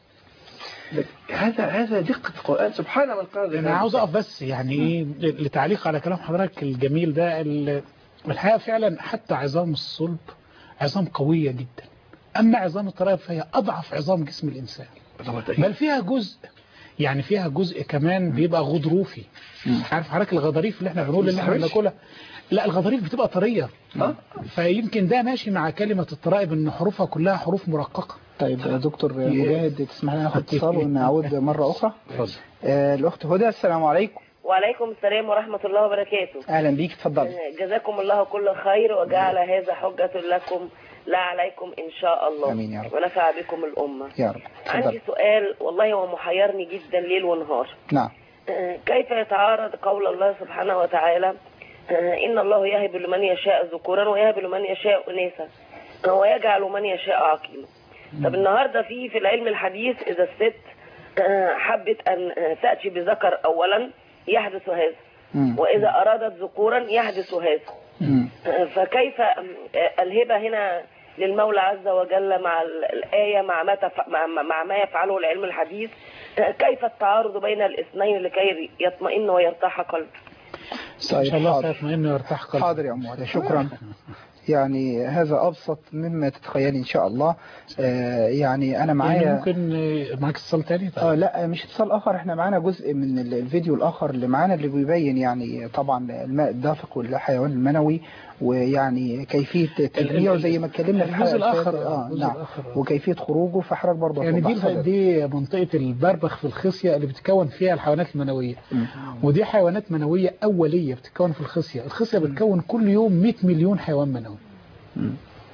Speaker 3: هذا دقة القرآن سبحان من قال.
Speaker 4: أنا عاوز أقف بس يعني إيه لتعليق على كلام حضرتك الجميل ده. الحقيقة فعلا حتى عظام الصلب عظام قوية جدا، أما عظام الترائب فهي أضعف عظام جسم الإنسان، بل فيها جزء يعني فيها جزء كمان بيبقى غضروفي. عارف حضرتك الغضاريف اللي احنا بنقول اللي احنا بناكلها، لا الغضاريف بتبقى طرية. فيمكن ده ماشي مع كلمة الترائب ان حروفها كلها حروف مرققة.
Speaker 2: طيب دكتور مجاهد تسمح لنا ناخد اتصال ونعود مرة أخرى. الأخت هدى، السلام عليكم.
Speaker 5: وعليكم السلام ورحمة الله وبركاته.
Speaker 2: أهلا بيك، اتفضل.
Speaker 5: جزاكم الله كل خير وجعل هذا حجة لكم لا عليكم إن شاء الله.
Speaker 2: أمين يا رب.
Speaker 5: ونفع بكم الأمة
Speaker 2: يا رب.
Speaker 5: عندي سؤال والله هو محيرني جدا ليل ونهار.
Speaker 2: نعم.
Speaker 5: كيف يتعارض قول الله سبحانه وتعالى إن الله يهب لمن يشاء ذكورا ويهب لمن يشاء إناثا ويجعل من يشاء عقيما. طب النهاردة في العلم الحديث إذا الست حبت أن تأتي بذكر أولا يحدث هذا، وإذا أرادت ذكورا يحدث هذا. فكيف الهبة هنا للمولى عز وجل مع الآية مع ما يفعله العلم الحديث؟ كيف التعارض بين الاثنين لكي يطمئن ويرتاح قلبه؟
Speaker 4: إن شاء الله سيطمئن ويرتاح قلبه.
Speaker 2: حاضر يا أم هدى، شكرا. يعني هذا أبسط مما تتخيلي إن شاء الله. يعني أنا معايا
Speaker 4: يعني ممكن معاك اتصال تاني؟
Speaker 2: لا مش اتصال آخر، احنا معانا جزء من الفيديو الآخر اللي معانا اللي بيبين يعني طبعا الماء الدافق والحيوان المنوي ويعني كيفية تجميعه زي ما اتكلمنا في
Speaker 4: الجزء الآخر.
Speaker 2: نعم. وكيفية خروجه في حضرتك برضه
Speaker 4: يعني دي منطقة البربخ في الخصية اللي بتكون فيها الحيوانات المنوية. ودي حيوانات منوية أولية بتتكون في الخصية. الخصية بتكون كل يوم 100 مليون حيوان منوي.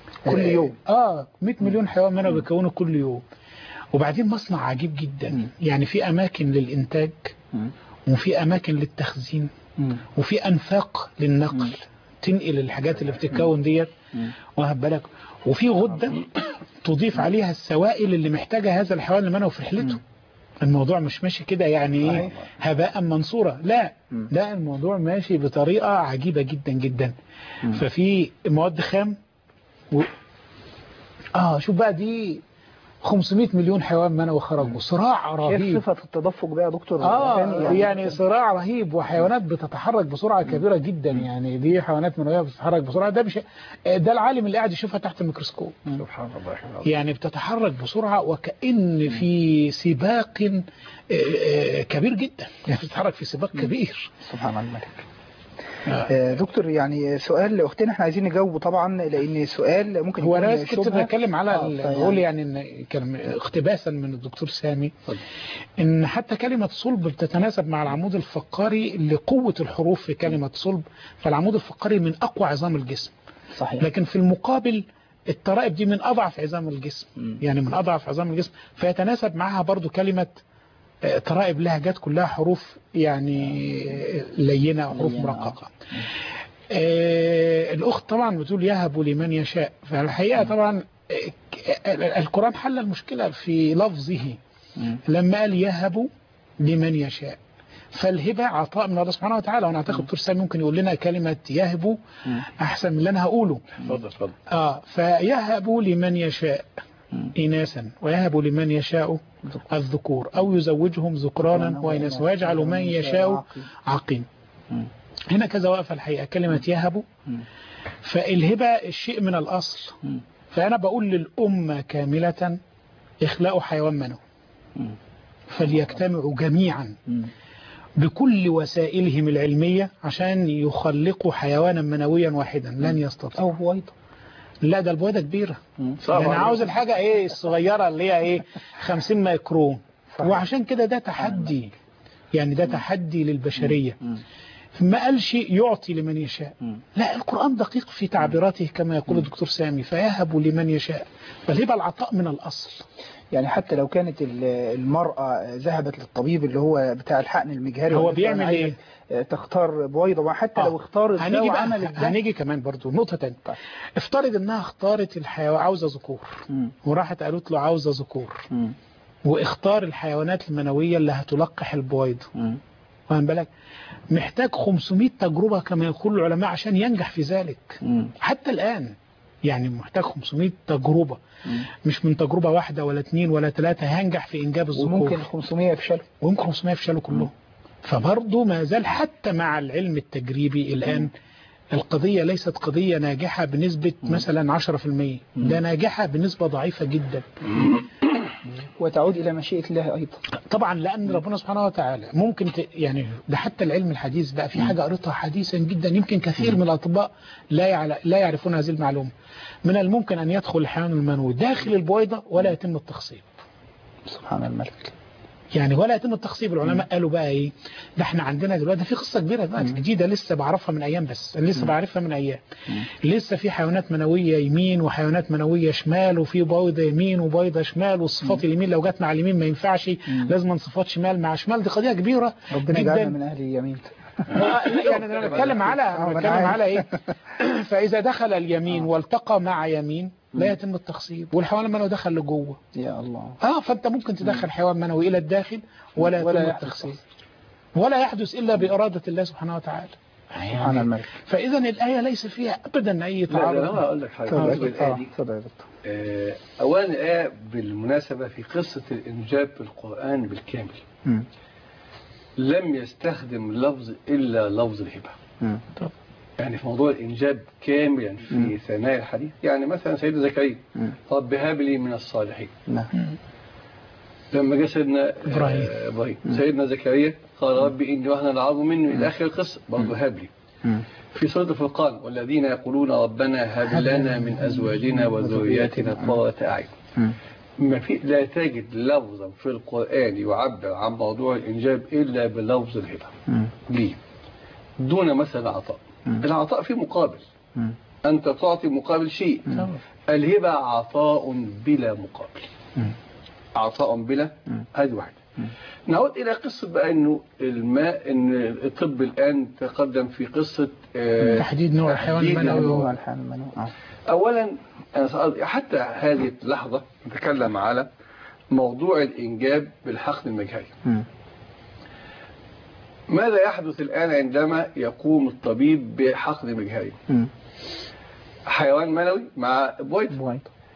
Speaker 2: كل يوم
Speaker 4: 100 مليون حيوان منوي بيكونوا كل يوم. وبعدين مصنع عجيب جدا، يعني في أماكن للإنتاج وفي أماكن للتخزين وفي أنفاق للنقل تنقل الحاجات اللي بتتكون ديت واخد بالك، وفي غدة تضيف عليها السوائل اللي محتاجها هذا الحيوان المنوي في رحلته. الموضوع مش ماشي كده يعني هباء منصورة، لا ده الموضوع ماشي بطريقة عجيبة جدا جدا. ففي مواد خام شوف بقى دي 500 مليون حيوان منوي خرجوا، صراع رهيب.
Speaker 2: شايف صفة التدفق بقى يا دكتور؟
Speaker 4: يعني صراع رهيب، وحيوانات بتتحرك بسرعة كبيرة جدا. يعني دي حيوانات منوية بتتحرك بسرعة، ده العالم اللي قاعد يشوفها تحت الميكروسكوب.
Speaker 3: سبحان الله.
Speaker 4: يعني بتتحرك بسرعة وكأن في سباق كبير جدا، يعني بتتحرك في سباق كبير.
Speaker 2: سبحان الملك. دكتور يعني سؤال لاختنا احنا عايزين نجاوبه طبعا، لان سؤال ممكن
Speaker 4: هو
Speaker 2: يكون
Speaker 4: انا كنت بتكلم على بقول
Speaker 2: يعني
Speaker 4: ان كان اقتباسا من الدكتور سامي ان حتى كلمة صلب بتتناسب مع العمود الفقري لقوة الحروف في كلمة صلب، فالعمود الفقري من اقوى عظام الجسم.
Speaker 2: صحيح.
Speaker 4: لكن في المقابل الترائب دي من اضعف عظام الجسم، يعني من اضعف عظام الجسم، فيتناسب معها برضو كلمة ترائب لهجات كلها حروف يعني لينة أو حروف مرققة. الأخت طبعا بتقول يهب لمن يشاء، فالحقيقة طبعا القرآن حل المشكلة في لفظه لما قال يهب لمن يشاء، فالهبة عطاء من الله سبحانه وتعالى. وانا اعتقد دكتور سامي ممكن يقول لنا كلمة يهب احسن من اللي انا هقوله.
Speaker 3: اتفضل.
Speaker 4: فيهب لمن يشاء إناثا ويهب لمن يشاء الذكور أو يزوجهم ذكرانا وإناثا ويجعل من يشاء عقيم. هنا كذا وقف الحقيقة كلمة يهب، فالهبة الشيء من الأصل. فأنا بقول للأمة كاملة إخلاء حيوان منوي، فليجتمعوا جميعا بكل وسائلهم العلمية عشان يخلقوا حيوانا منويا واحدا. لن يستطيع.
Speaker 2: أو بويضة.
Speaker 4: لا ده البويضة كبيرة، انا عاوز الحاجة الصغيرة اللي هي 50 مايكرون. وعشان كده ده تحدي، يعني ده تحدي للبشرية. ما قالش يعطي لمن يشاء، لا القرآن دقيق في تعبيراته كما يقول الدكتور سامي، فيهب لمن يشاء، بل هبة العطاء من الأصل.
Speaker 2: يعني حتى لو كانت المرأة ذهبت للطبيب اللي هو بتاع الحقن المجهري،
Speaker 4: هو بيعمل ايه؟
Speaker 2: تختار بويضة، وحتى لو اختارت ده وعملت ده.
Speaker 4: هنيجي كمان برضو نقطة تانية. افترض انها اختارت الحيوان عاوزة ذكور وراحت قالت له عاوزة ذكور، واختار الحيوانات المنوية اللي هتلقح البويضة، فاهم بالك؟ محتاج 500 تجربة كما يقول العلماء عشان ينجح في ذلك. حتى الآن يعني محتاج 500 تجربة، مش من تجربة واحدة ولا 2 ولا 3 هينجح في إنجاب الذكور.
Speaker 2: وممكن 500 يفشلوا،
Speaker 4: وممكن 500 يفشلوا كلهم. فبرضه ما زال حتى مع العلم التجريبي الآن القضية ليست قضية ناجحة بنسبة مثلا 10%، ده ناجحة بنسبة ضعيفة جدا.
Speaker 2: وتعود إلى مشيئة الله أيضا
Speaker 4: طبعا، لأن ربنا سبحانه وتعالى ممكن يعني ده حتى العلم الحديث بقى في حاجة قريتها حديثا جدا، يمكن كثير من الأطباء لا يعرفون هذه المعلومة. من الممكن أن يدخل الحيوان المنوي داخل البويضة ولا يتم التخصيب.
Speaker 2: سبحان الملك.
Speaker 4: يعني ولا يتم التخصيب. العلماء قالوا بقى ايه، ده احنا عندنا دلوقتي في قصة كبيرة دلوقتي جديدة لسه بعرفها من ايام، بس لسه بعرفها من ايام. لسه في حيوانات منوية يمين وحيوانات منوية شمال، وفي بيضة يمين وبيضة شمال، والصفات اليمين لو جت مع اليمين ما ينفعش، لازم صفات شمال مع شمال. دي قضية كبيرة
Speaker 2: ربنا يجعلنا من اهل اليمين.
Speaker 4: يعني انا بتكلم على ايه. فاذا دخل اليمين والتقى مع يمين لا يتم التخصيب، والحيوان المنوي دخل لجوه.
Speaker 2: يا الله.
Speaker 4: فانت ممكن تدخل حيوان منوي الى الداخل ولا يتم التخصيب، ولا يحدث الا بإرادة الله سبحانه وتعالى. يعني فاذا الآية ليس فيها ابدا اي تعارض.
Speaker 3: لا انا اقول لك حاجه. اولا الآية بالمناسبة في قصة الانجاب في القرآن بالكامل لم يستخدم لفظ الا لفظ الهبة. يعني في موضوع الإنجاب كاملا في ثنايا الحديث، يعني مثلا سيدنا زكريا رب هب لي من الصالحين. لما جاء سيدنا إبراهيم سيدنا زكريا قال ربي إني وهن العظم مني إلى آخر القصة، برضه هب لي. في سورة الفرقان والذين يقولون ربنا هب لنا من أزواجنا وذرياتنا قرة أعين. لا تجد لفظا في القرآن يعبر عن موضوع الإنجاب إلا بلفظ الهبة. ليه؟ دون مثل العطاء. العطاء فيه مقابل، أنت تعطي مقابل شيء. الهبة عطاء بلا مقابل. عطاء بلا، هذه واحدة. نعود إلى قصة بقى إنه الماء، إن الطب الآن تقدم في قصة
Speaker 4: تحديد نوع الحيوان المنوي.
Speaker 3: أولا حتى هذه اللحظة نتكلم على موضوع الإنجاب بالحقن المجهري. ماذا يحدث الآن عندما يقوم الطبيب بحقن مجهري؟ حيوان منوي مع بويضة.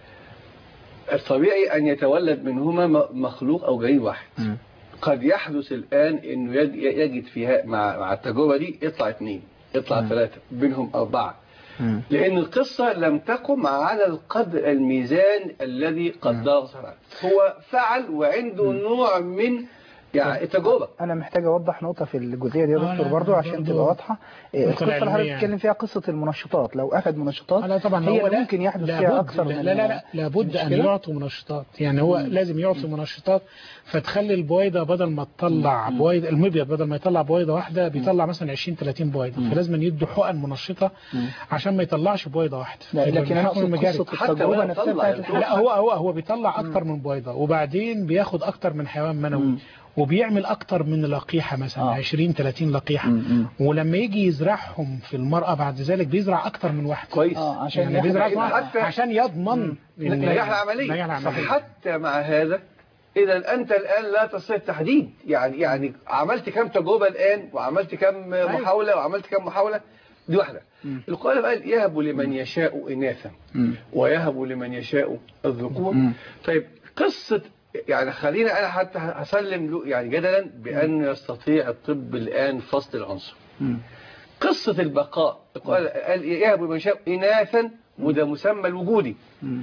Speaker 3: الطبيعي أن يتولد منهما مخلوق أو جنين واحد. قد يحدث الآن أنه يجد فيها مع التجربة دي يطلع 2، يطلع 3، بينهم 4. لأن القصة لم تقم على القدر الميزان الذي قدره صنع. هو فعل وعنده نوع من يعني التجربة.
Speaker 2: أنا محتاج أوضح نقطة في الجزئية دي يا دكتور برضو عشان تبقى واضحة. القصة اللي حضرتك بتتكلم فيها قصة المنشطات، لو أخذ منشطات
Speaker 4: لا طبعا
Speaker 2: هي
Speaker 4: هو
Speaker 2: ممكن يحدث فيها أكثر من
Speaker 4: لا لابد أن يعطوا منشطات. يعني هو لازم يعطي منشطات فتخلي البويضة بدل ما تطلع بويضة، المبيض بدل ما يطلع بويضة واحدة بيطلع مثلا 20-30 بويضة. فلازم يدوا حقن منشطة عشان ما يطلعش بويضة واحدة.
Speaker 2: لكن أنا أقصد قصة التجربة نفسها.
Speaker 4: لا هو بيطلع أكتر من بويضة، وبعدين بياخد أكتر من حيوان منوي، وبيعمل أكتر من لقيحة مثلا 20-30 لقيحة. ولما يجي يزرعهم في المرأة بعد ذلك بيزرع أكتر من واحد.
Speaker 3: كويس.
Speaker 2: عشان
Speaker 4: يعني بيزرع عشان يضمن
Speaker 3: نجاح العملية. حتى مع هذا إذا أنت الآن لا تستطيع التحديد. يعني عملت كم تجربة الآن، وعملت كم محاولة، وعملت كم محاولة. دي واحدة. القرآن قال يهب لمن يشاء إناثا ويهب لمن يشاء الذكور. طيب قصة يعني خلينا أنا حتى هسلم يعني جدلا بأن يستطيع الطب الآن فصل العنصر. قصة البقاء قال يهب لمن يشاء إناثا، وده مسمى الوجودي،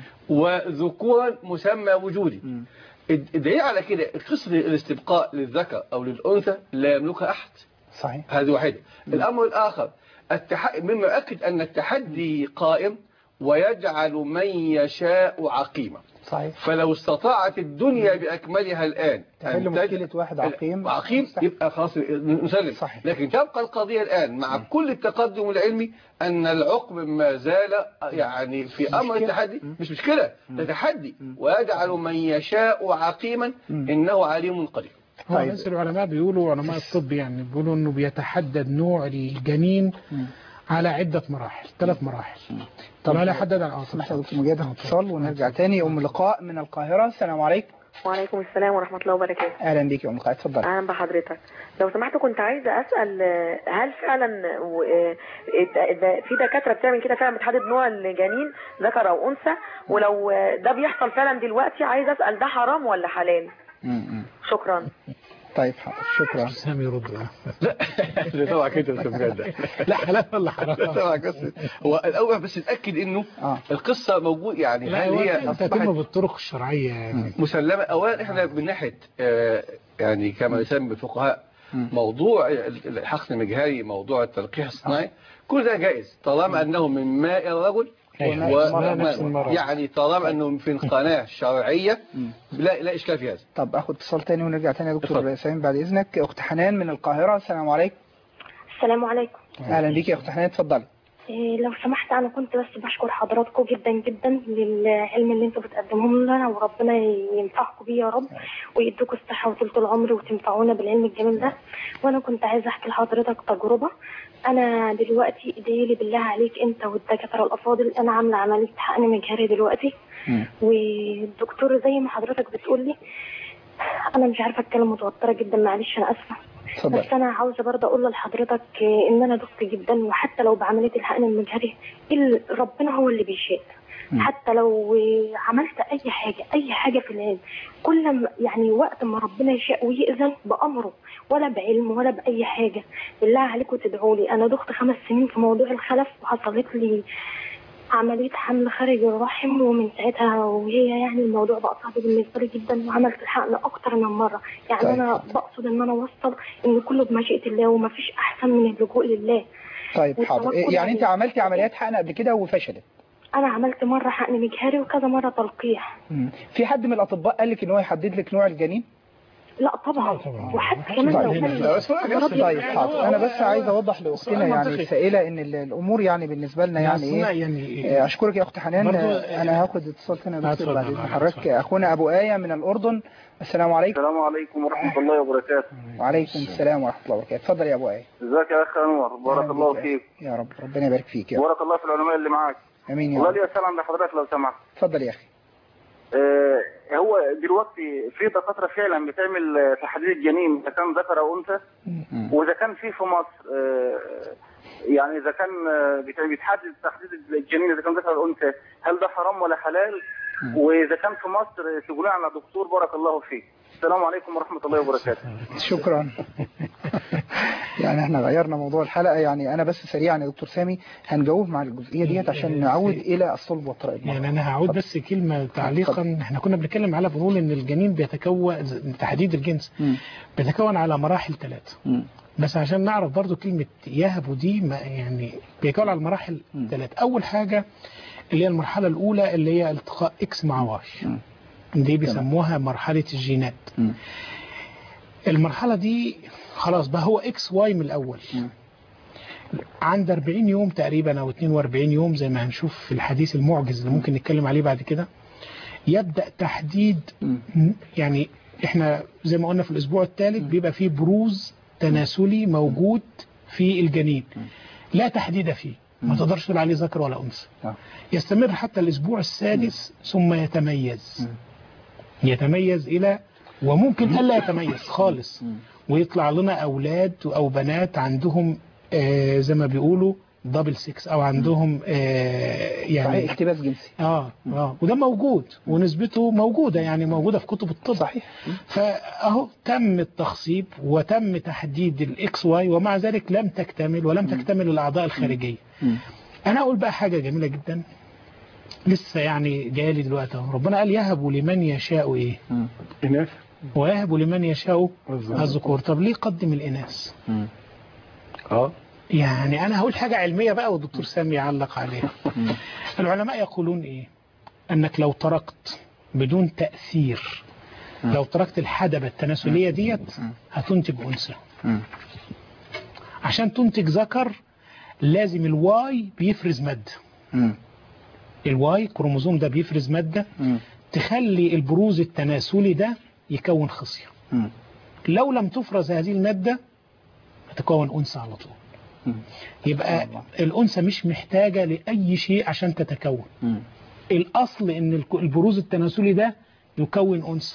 Speaker 3: وذكورا مسمى وجودي. الدليل على كده قصة الاستبقاء للذكر أو للأنثى لا يملكها أحد.
Speaker 2: صحيح.
Speaker 3: هذه واحدة. الأمر الآخر مما يؤكد أن التحدي قائم، ويجعل من يشاء عقيما.
Speaker 2: صحيح.
Speaker 3: فلو استطاعت الدنيا بأكملها الآن
Speaker 2: تحل مشكلة واحد عقيم
Speaker 3: يبقى خلاص نسلم.
Speaker 2: صحيح.
Speaker 3: لكن تبقى القضية الآن مع كل التقدم العلمي أن العقم ما زال يعني في أمر التحدي. مش مشكلة، ده تحدي. ويجعل من يشاء عقيما إنه عليم قدير.
Speaker 4: طيب العلماء بيقولوا، علماء الطب يعني بيقولوا انه بيتحدد نوع الجنين على عدة مراحل، 3 مراحل. طب ما لا حدد على
Speaker 2: اسمح لي يا دكتور مجاهد اتصال ونرجع تاني. ام لقاء من القاهرة، السلام عليكم.
Speaker 6: وعليكم السلام ورحمة الله وبركاته.
Speaker 2: اهلا بيك يا ام لقاء، اتفضلي.
Speaker 6: اهلا بحضرتك. لو سمحت كنت عايزة اسأل، هل فعلا في دكاترة بتعمل كده فعلا بتحدد نوع الجنين ذكر او انثى؟ ولو ده بيحصل فعلا دلوقتي عايزة اسأل ده حرام ولا حلال؟ شكرا.
Speaker 2: طيب حاضر، شكرا.
Speaker 4: سامي يرد.
Speaker 3: لا طبعا كده بجد.
Speaker 4: لا حلال ولا حرام؟
Speaker 3: طبعا قصه. هو الاول بس نتاكد انه القصه موجود يعني. هل هي
Speaker 4: تتم بالطرق الشرعيه يعني
Speaker 3: مسلمه؟ اولا احنا من ناحيه يعني كما يسمى الفقهاء موضوع الحقن المجهري، موضوع التلقيح الصناعي، كل ده جائز طالما انه من ماء الرجل يعني طالما انه في قناه شرعيه لا اشكال في هذا.
Speaker 2: طب اخد اتصال تاني ونرجع تاني يا دكتور سامي بعد اذنك. اخت حنان من القاهره، السلام عليكم.
Speaker 7: السلام عليكم.
Speaker 2: اهلا بيك يا اخت حنان، اتفضلي.
Speaker 7: لو سمحت انا كنت بس بشكر حضراتكم جدا جدا للعلم اللي انتم بتقدموه لنا، وربنا ينفعكم بيه يا رب ويدوكم الصحه وطولة العمر وتنفعونا بالعلم الجميل ده. وانا كنت عايزه احكي لحضرتك تجربه. انا دلوقتي ادعيلي بالله عليك انت والدكاتره الافاضل، انا عامله عمليه حقن مجهري دلوقتي، والدكتور زي ما حضرتك بتقول لي انا مش عارفه اتكلم، متوتره جدا معلش انا اسفه. بس انا عاوزه برضه اقول لحضرتك ان انا دقت جدا، وحتى لو بعمليه الحقن المجهري ربنا هو اللي بيشاء. حتى لو عملت اي حاجه في العلم، كل ما يعني وقت ما ربنا يشاء ويأذن بامره، ولا بعلم ولا باي حاجه. بالله عليكم تدعوا لي. انا دقت 5 سنين في موضوع الخلف، وحصلت لي عملية حمل خارج الرحم، ومن ساعتها وهي يعني الموضوع بقى صعب بالنسبة لي جدا، وعملت الحقن أكتر من مرة. يعني طيب. أنا بقصد إن أنا أوصل إن كله بمشيئة الله، ومفيش أحسن من اللجوء لله.
Speaker 2: طيب حاضر. يعني أنت عملتي عمليات حقن قبل كده وفشلت؟
Speaker 7: أنا عملت مرة حقن مجهري وكذا مرة تلقيح.
Speaker 2: في حد من الأطباء قال لك إن هو يحدد لك نوع الجنين؟
Speaker 7: لا طبعا. وحتى كمان لو
Speaker 2: طيب حاضر، انا بس عايز اوضح لاختنا يعني السائله ان الامور يعني بالنسبه لنا يعني ايه. اشكرك يا اخت حنان. انا هاخد اتصال ثاني يا دكتور بعد اذن حضرتك. اخونا ابو آية من الاردن. السلام عليكم.
Speaker 8: السلام عليكم ورحمه الله وبركاته.
Speaker 2: وعليكم السلام ورحمه الله وبركاته. اتفضل يا ابو آية.
Speaker 8: ازيك يا اخ انور؟ بارك الله فيك.
Speaker 2: يا رب، ربنا يبارك فيك يا رب.
Speaker 8: بارك الله في العلماء اللي معاك.
Speaker 2: امين يا رب.
Speaker 8: والله لي اسال عند حضرتك لو سمحت.
Speaker 2: اتفضل يا اخي.
Speaker 8: هو دلوقتي في دكاتره فعلا بتعمل تحديد الجنين اذا كان ذكر او انثى، واذا كان في مصر يعني اذا كان بيتحدد تحديد الجنين اذا كان ذكر او انثى، هل ده حرام ولا حلال؟ واذا كان في مصر تقولي على دكتور بارك الله فيك. السلام عليكم ورحمه الله وبركاته.
Speaker 2: شكرا. يعني احنا غيرنا موضوع الحلقه، يعني انا بس سريعا يا دكتور سامي هنجاوب مع الجزئيه ديت عشان نعود الى الصلب والترائب.
Speaker 4: يعني انا هعود بس كلمه تعليقا. احنا كنا بنتكلم على بنقول ان الجنين بيتكون تحديد الجنس بيتكون على مراحل 3. بس عشان نعرف برضو كلمه يهب دي يعني بيتكون على مراحل 3. اول حاجه اللي هي المرحله الاولى اللي هي التقاء اكس مع واي، دي بيسموها مرحله الجينات. المرحله دي خلاص بقى هو اكس واي من الاول. عند 40 يوم تقريبا او 42 يوم زي ما هنشوف في الحديث المعجز اللي ممكن نتكلم عليه بعد كده، يبدأ تحديد. يعني احنا زي ما قلنا في الاسبوع الثالث بيبقى فيه بروز تناسلي موجود في الجنين لا تحديد فيه، ما تقدرش تقول عليه ذكر ولا انثى. يستمر حتى الاسبوع السادس ثم يتميز الى وممكن الا يتميز خالص، ويطلع لنا اولاد او بنات عندهم زي ما بيقولوا دبل 6 او عندهم يعني
Speaker 2: احتباس جنسي.
Speaker 4: وده موجود ونسبته موجوده، يعني موجوده في كتب الطب.
Speaker 2: صحيح.
Speaker 4: فاهو تم التخصيب وتم تحديد الاكس واي، ومع ذلك لم تكتمل ولم تكتمل الاعضاء الخارجيه. انا اقول بقى حاجه جميله جدا لسه يعني جايه لي دلوقتي. ربنا قال يهب لمن يشاء ايه؟
Speaker 3: اناث،
Speaker 4: ويهب لمن يشاء الذكور. طب ليه قدم الاناث؟ يعني انا هقول حاجه علميه بقى والدكتور سامي يعلق عليها. العلماء يقولون ايه؟ انك لو تركت بدون تاثير، لو تركت الحدبه التناسليه ديت هتنتج انثى. عشان تنتج ذكر لازم الواي بيفرز ماده. الواي كروموزوم ده بيفرز ماده تخلي البروز التناسلي ده يكون خصيه. لو لم تفرز هذه الماده هتكون انثى على طول. يبقى الأنثى مش محتاجة لأي شيء عشان تتكون. الأصل إن البروز التناسلي ده يكون أنثى.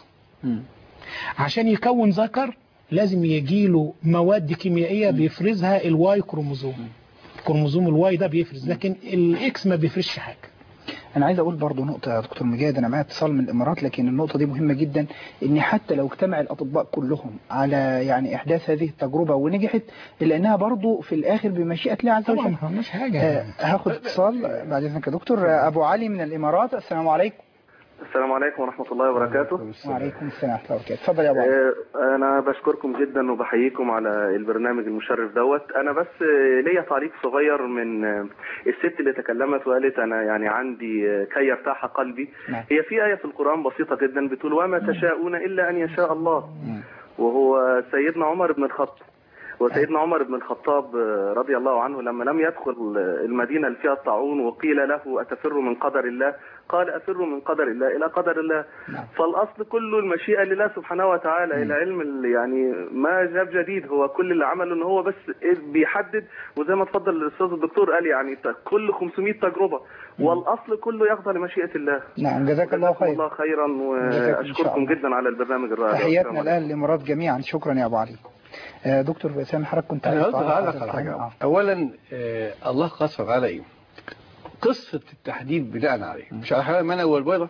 Speaker 4: عشان يكون ذكر لازم يجيله مواد كيميائية بيفرزها الواي كروموزوم. كروموزوم الواي ده بيفرز، لكن الإكس ما بيفرزش حاجة.
Speaker 2: أنا عايز أقول برضو نقطة يا دكتور مجاهد. أنا معايا اتصال من الإمارات، لكن النقطة دي مهمة جدا، إن حتى لو اجتمع الأطباء كلهم على يعني إحداث هذه التجربة ونجحت، إلا أنها برضو في الآخر بمشيئة الله عز وجل.
Speaker 4: طبعا مش حاجة.
Speaker 2: هاخد اتصال بعد إذنك يا دكتور. أبو علي من الإمارات. السلام عليكم.
Speaker 8: السلام عليكم ورحمة الله وبركاته.
Speaker 2: وعليكم السلام ورحمة الله وبركاته. اتفضل يا أبو علي.
Speaker 8: أنا بشكركم جدا وبحييكم على البرنامج المشرف دوت. أنا بس ليا تعليق صغير من الست اللي تكلمت وقالت أنا يعني عندي كي يرتاح قلبي. هي في آية في القرآن بسيطة جدا بتقول وما تشاءون إلا أن يشاء الله، وهو سيدنا عمر بن الخطاب. وسيدنا عمر بن الخطاب رضي الله عنه لما لم يدخل المدينة اللي فيها الطاعون وقيل له أتفر من قدر الله، قال أفر من قدر الله إلى قدر الله. فالأصل كله المشيئة لله سبحانه وتعالى. العلم اللي يعني ما جاب جديد، هو كل اللي عمله إن هو بس بيحدد، وزي ما اتفضل الأستاذ الدكتور قال يعني كل 500 تجربة، والأصل كله يخضع لمشيئة الله.
Speaker 2: نعم، جزاك الله خير.
Speaker 8: الله خيرا، وأشكركم جدا على البرنامج الرائع.
Speaker 2: تحياتنا الآن للإمارات جميعا. شكرا يا أبو علي. دكتور سامي حضرتك كنت
Speaker 3: عايز أعلق على حاجة. أولا الله قصر على إيه؟ قصة التحديد بناء عليه، مش على حيوان المنى والبيضة.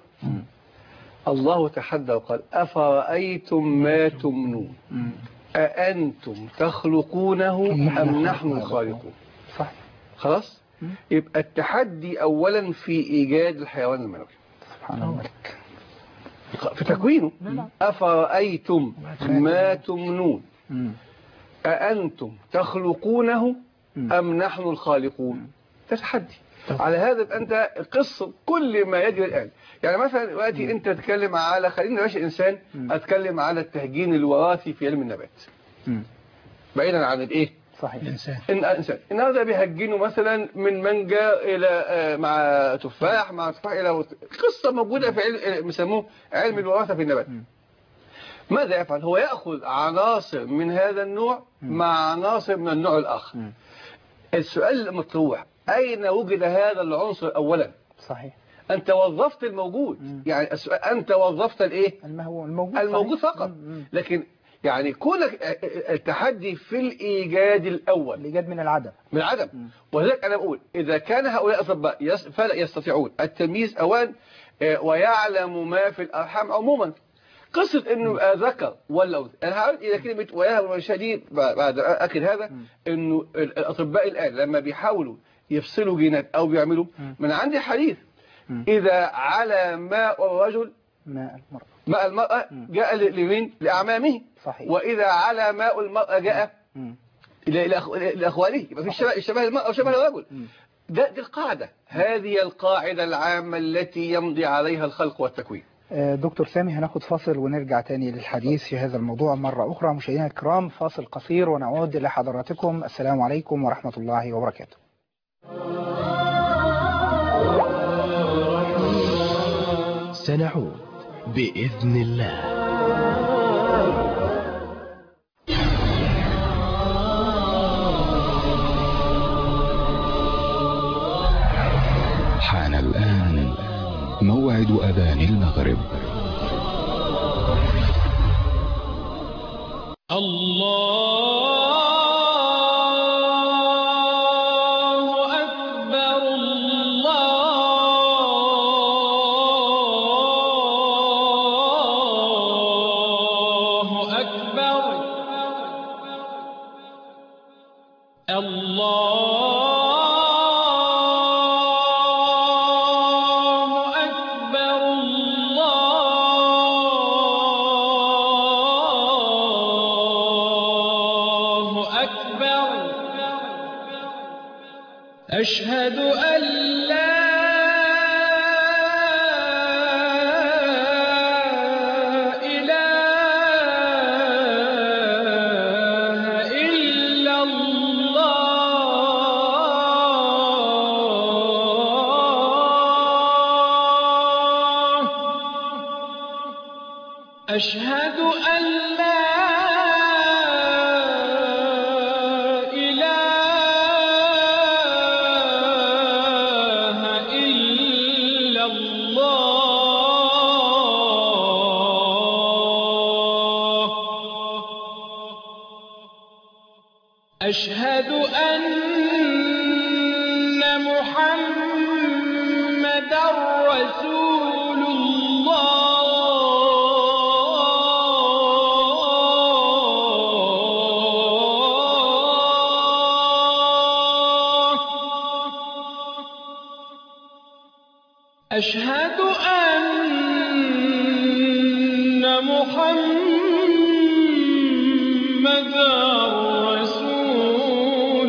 Speaker 3: الله تحدى وقال أفرأيتم ما تمنون أأنتم تخلقونه أم نحن الخالقون.
Speaker 2: صح.
Speaker 3: خلاص. يبقى التحدي أولا في إيجاد الحيوان المنوي
Speaker 2: سبحان الملك
Speaker 3: في تكوينه. أفرأيتم ما تمنون أأنتم تخلقونه أم نحن الخالقون. تتحدي على هذا. أنت قصة كل ما يجري الآن. يعني مثلا دلوقتي أنت تتكلم على، خلينا ماشي إنسان، أتكلم على التهجين الوراثي في علم النبات بعيدا عن الإيه؟
Speaker 2: صحيح.
Speaker 3: الإنسان النهارده بيهجنوا مثلا من مانجا إلى مع تفاح، مع تفاح إلى قصة موجودة في علم بيسموه علم الوراثة في النبات. ماذا يفعل؟ هو يأخذ عناصر من هذا النوع مع عناصر من النوع الآخر. السؤال المطروح، أين وجد هذا العنصر أولا؟
Speaker 2: صحيح.
Speaker 3: أنت وظفت الموجود. يعني السؤال، أنت وظفت الإيه؟ الموجود فقط. لكن يعني كونك التحدي في الإيجاد الأول،
Speaker 2: الإيجاد من العدم.
Speaker 3: من العدم. ولذلك أنا بقول إذا كان هؤلاء الأطباء فلا يستطيعون التمييز أولا ويعلم ما في الأرحام عموما، قصة إنه يبقى ذكر ولا أنثى. أنا هقول إلى كلمة ويعلم شديد بعد أكد هذا، إنه الأطباء الآن لما بيحاولوا يفصلوا جينات أو بيعملوا، من عندي حديث إذا على ماء الرجل ماء المرأة جاء لمين؟ لأعمامه.
Speaker 2: صحيح.
Speaker 3: وإذا على ماء المرأة جاء لأخواله. يبقى في شبه المرأة وشبه الرجل. دي القاعدة، هذه القاعدة العامة التي يمضي عليها الخلق والتكوين.
Speaker 2: دكتور سامي، هناخد فاصل ونرجع تاني للحديث في هذا الموضوع مرة أخرى. مشاهدينا الكرام، فاصل قصير ونعود إلى حضراتكم. السلام عليكم ورحمة الله وبركاته.
Speaker 9: سنعود بإذن الله.
Speaker 10: حان الآن موعد أذان المغرب.
Speaker 1: أشهد أن لا إله إلا الله. أشهد أن لا أشهد أن محمدًا رسول الله. أشهد أن محمدًا رسول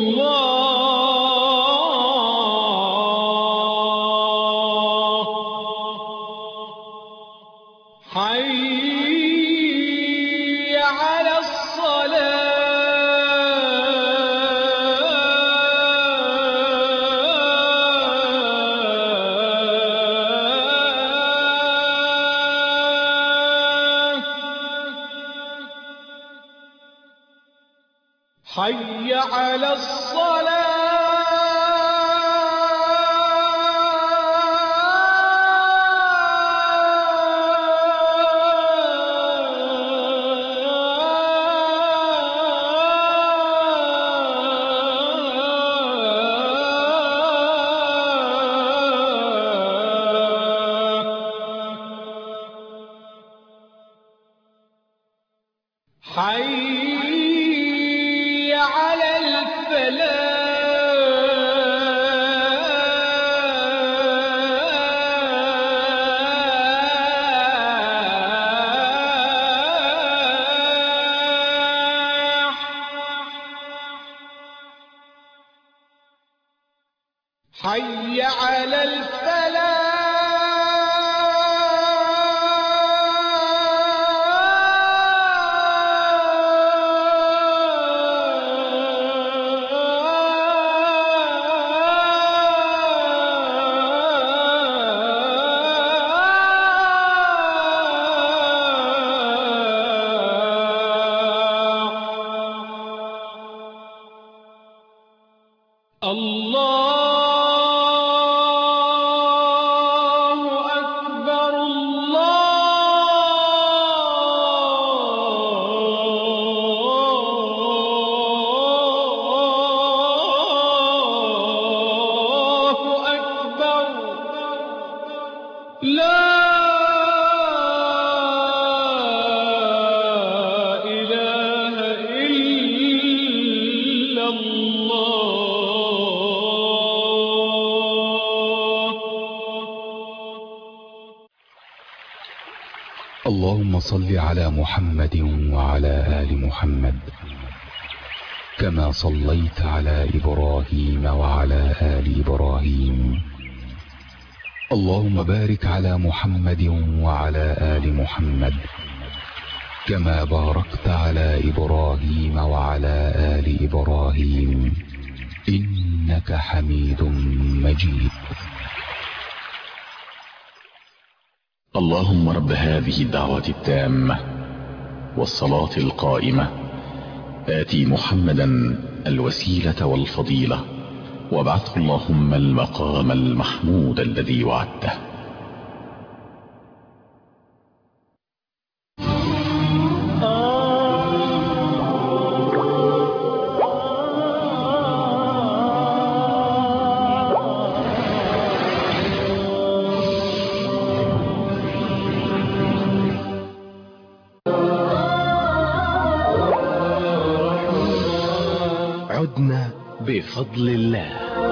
Speaker 1: الله. حي على حي على حي على الفلاح. حي على
Speaker 10: اللهم صل على محمد وعلى آل محمد كما صليت على إبراهيم وعلى آل إبراهيم. اللهم بارك على محمد وعلى آل محمد كما باركت على إبراهيم وعلى آل إبراهيم إنك حميد مجيد.
Speaker 11: اللهم رب هذه الدعوة التامة والصلاة القائمة آتي محمدا الوسيلة والفضيلة وابعثه اللهم المقام المحمود الذي وعدته.
Speaker 9: عدنا بفضل الله.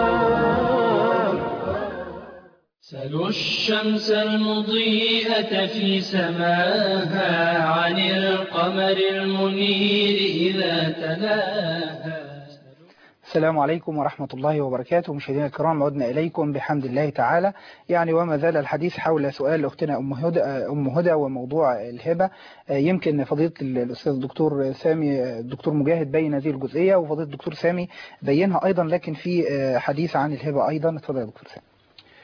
Speaker 12: سلوا الشمس المضيئة في سماها عن القمر المنير إذا تلاها.
Speaker 2: السلام عليكم ورحمة الله وبركاته. مشاهدينا الكرام، عدنا إليكم بحمد الله تعالى. وما زال الحديث حول سؤال أختنا أم هدى وموضوع الهبة. يمكن فضيلة الأستاذ الدكتور سامي الدكتور مجاهد بين هذه الجزئية، وفضيلة الدكتور سامي بينها أيضا، لكن في حديث عن الهبة أيضا. اتفضل يا دكتور سامي.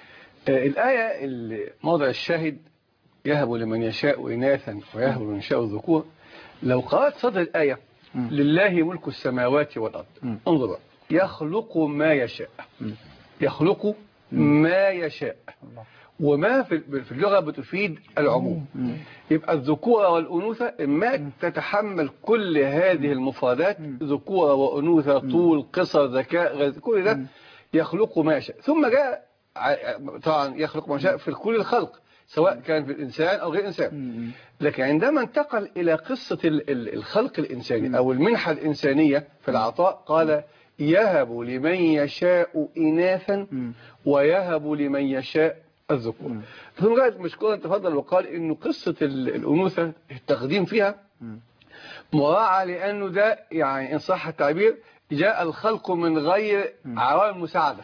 Speaker 3: الآية موضع الشاهد يهب لمن يشاء إناثا ويهب لمن يشاء الذكور. لو قرأت صدر الآية لله ملك السماوات والأرض، انظر يخلق ما يشاء، يخلق ما يشاء، وما في اللغة بتفيد العموم. يبقى الذكورة والأنوثة إما تتحمل كل هذه المفردات، ذكورة وأنوثة، طول، قصر، ذكاء، كل ده يخلق ما يشاء. ثم جاء طبعا يخلق ما يشاء في كل الخلق، سواء كان في الإنسان أو غير إنسان. لكن عندما انتقل إلى قصة الخلق الإنساني أو المنحة الإنسانية في العطاء، قال يهب لمن يشاء إناثا ويهب لمن يشاء الذكور. ثم قال مشكورا تفضل وقال إنه قصة الأنوثة التقديم فيها مراعى، لأنه ده يعني إن صح التعبير جاء الخلق من غير عوامل مساعدة.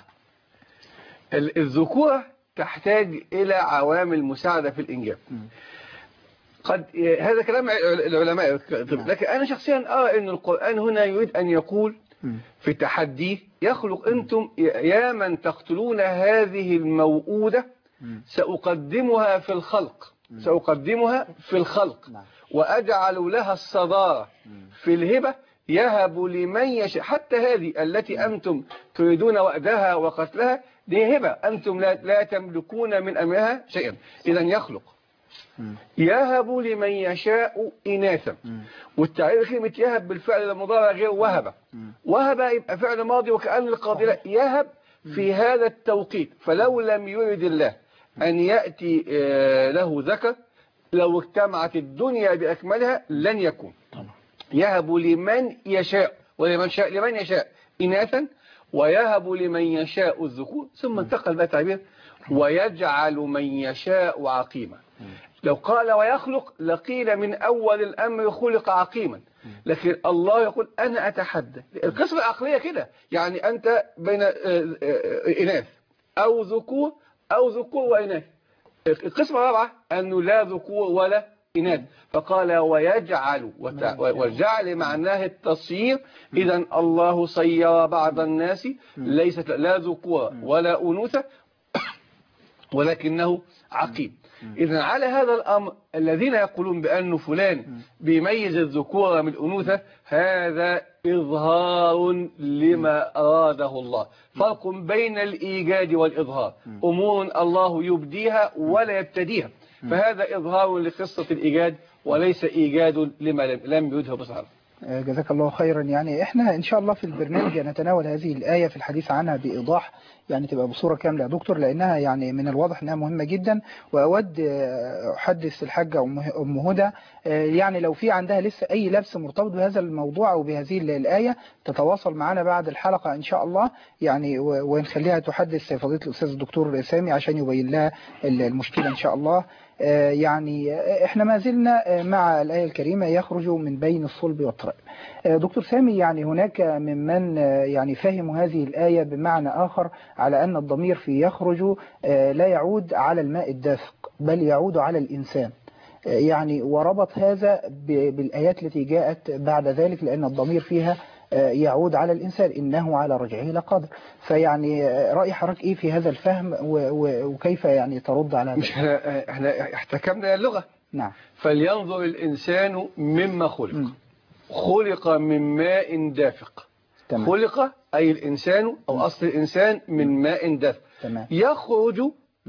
Speaker 3: الذكورة تحتاج إلى عوامل مساعدة في الإنجاب. قد هذا كلام العلماء، لكن أنا شخصيا أرى أن القرآن هنا يريد أن يقول في تحديه يخلق أنتم يا من تقتلون هذه الموؤودة سأقدمها في الخلق، سأقدمها في الخلق وأجعل لها الصدارة في الهبة يهب لمن يشاء. حتى هذه التي أنتم تريدون وأدها وقتلها دي هبة، أنتم لا تملكون من أمرها شيئا. إذن يخلق يهب لمن يشاء إناثا. والتعبير كلمة يهب بالفعل المضارع غير وهب. وهب يبقى فعل ماضي وكأن القاضي يهب في هذا التوقيت. فلو لم يرد الله أن يأتي له ذكر لو اجتمعت الدنيا بأكملها لن يكون. يهب لمن يشاء، ولمن شاء لمن يشاء إناثا ويهب لمن يشاء الذكور. ثم انتقل بقى تعبير ويجعل من يشاء عقيما. لو قال ويخلق لقيل من أول الأمر خلق عقيما، لكن الله يقول أنا أتحدى. القسمة العقلية كده، يعني أنت بين إناث أو ذكور أو ذكور وإناث. القسمة الرابعة أنه لا ذكور ولا إناث، فقال ويجعل، والجعل معناه التصيير. إذا الله صير بعض الناس ليست لا ذكور ولا أنوثة ولكنه عقيم. إذا على هذا الأمر الذين يقولون بأن فلان بيميز الذكور من الأنوثة، هذا إظهار لما أراده الله. فرق بين الإيجاد والإظهار، أمور الله يبديها ولا يبتديها، فهذا إظهار لقصة الإيجاد وليس إيجاد لما لم يده بصر.
Speaker 2: جزاك الله خيرا. يعني احنا ان شاء الله في البرنامج نتناول هذه الآية في الحديث عنها بإيضاح، يعني تبقى بصورة كاملة يا دكتور، لأنها يعني من الواضح أنها مهمة جدا. وأود أحدث الحاجة أم هدى، يعني لو في عندها لسه أي لبس مرتبط بهذا الموضوع أو بهذه الآية تتواصل معنا بعد الحلقة إن شاء الله، يعني ونخليها تحدث فضيلة الأستاذ الدكتور سامي عشان يبين لها المشكلة إن شاء الله. يعني احنا ما زلنا مع الآية الكريمة يخرج من بين الصلب والترائب. دكتور سامي، يعني هناك ممن يعني فهموا هذه الآية بمعنى آخر على أن الضمير في يخرج لا يعود على الماء الدافق بل يعود على الإنسان، يعني وربط هذا بالآيات التي جاءت بعد ذلك لأن الضمير فيها يعود على الإنسان إنه على رجعه لقادر. فيعني رأي حضرتك إيه في هذا الفهم وكيف يعني ترد على هذا؟
Speaker 3: مش احنا احتكمنا اللغة.
Speaker 2: نعم.
Speaker 3: فلينظر الإنسان مما خلق. خلق من ماء دافق. تمام. خلق أي الإنسان أو أصل الإنسان من ماء دافق.
Speaker 2: تمام.
Speaker 3: يخرج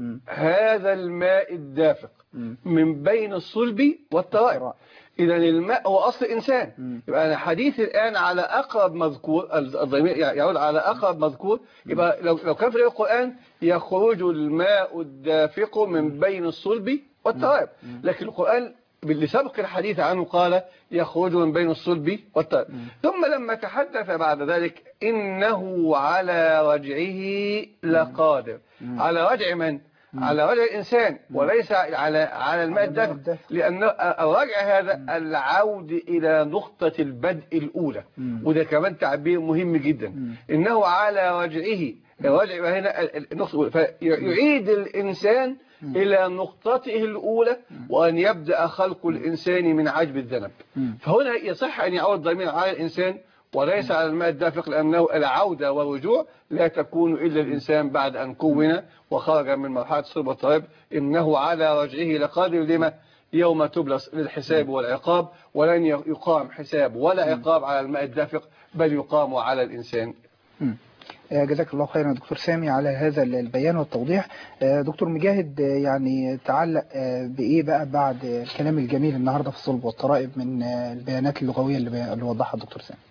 Speaker 3: هذا الماء الدافق من بين الصلب والترائب. إذا الماء هو أصل الإنسان. يبقى أنا حديث الآن على أقرب مذكور، الضمير يعود على أقرب مذكور. يبقى لو كان في القرآن يخرج الماء الدافق من بين الصلب والترائب، لكن القرآن لسبق الحديث عنه قال يخرج من بين الصلب والترائب. ثم لما تحدث بعد ذلك إنه على رجعه لقادر. على رجع من؟ على رجع الإنسان وليس على الماء الدافق، لأن الرجع هذا العود إلى نقطة البدء الأولى، وده كمان تعبير مهم جدا. إنه على رجعه، الرجع هنا النقطة، فيعيد الإنسان إلى نقطته الأولى، وأن يبدأ خلق الإنسان من عجب الذنب. فهنا يصح أن يعود الضمير على الإنسان وليس على الماء الدافق، لأنه العودة والرجوع لا تكون إلا الإنسان بعد أن كون وخرج من مرحلة الصلب والترائب. إنه على رجعه لقادر، لما؟ يوم تبلس للحساب والعقاب، ولن يقام حساب ولا عقاب على الماء الدافق بل يقام على الإنسان.
Speaker 2: جزاك الله خيرا دكتور سامي على هذا البيان والتوضيح. دكتور مجاهد، يعني تعلق بإيه بقى بعد الكلام الجميل النهاردة في الصلب والترائب من البيانات اللغوية اللي وضحها الدكتور سامي؟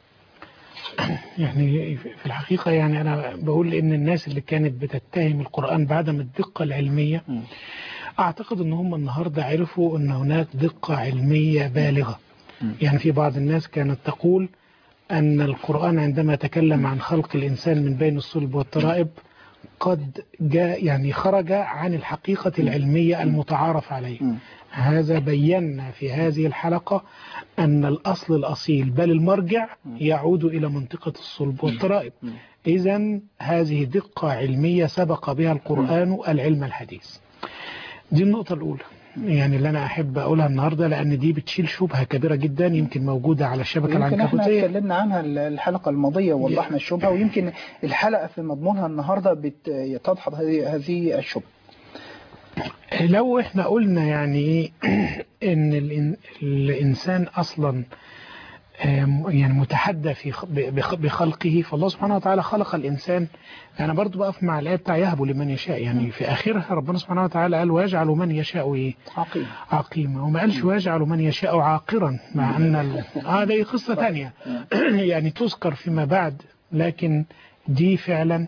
Speaker 4: يعني في الحقيقة يعني أنا بقول إن الناس اللي كانت بتتهم القرآن بعدم الدقة العلمية أعتقد إن هم النهاردة عرفوا إن هناك دقة علمية بالغة. يعني في بعض الناس كانت تقول أن القرآن عندما تكلم عن خلق الإنسان من بين الصلب والترائب قد جاء يعني خرج عن الحقيقة العلمية المتعارف عليه. هذا بينا في هذه الحلقة أن الأصل الأصيل بل المرجع يعود إلى منطقة الصلب والترائب. إذن هذه دقة علمية سبق بها القرآن العلم الحديث. دي النقطة الأولى يعني اللي أنا أحب أقولها النهاردة، لأن دي بتشيل شبهة كبيرة جدا يمكن موجودة على الشبكة العنكبوتية.
Speaker 2: يمكن احنا اتكلمنا عنها الحلقة الماضية ووضحنا الشبهة، ويمكن الحلقة في مضمونها النهاردة بتدحض هذه الشبهة.
Speaker 4: لو احنا قلنا يعني ان الانسان اصلا يعني متحدى بخلقه، فالله سبحانه وتعالى خلق الانسان. انا برضو بقف مع الايه بتاع يهب لمن يشاء، يعني في اخرها ربنا سبحانه وتعالى قال ويجعل من يشاء عقيما، وما قالش ويجعل من يشاء عاقرا، مع ان هذه قصه ثانيه يعني تذكر فيما بعد، لكن دي فعلا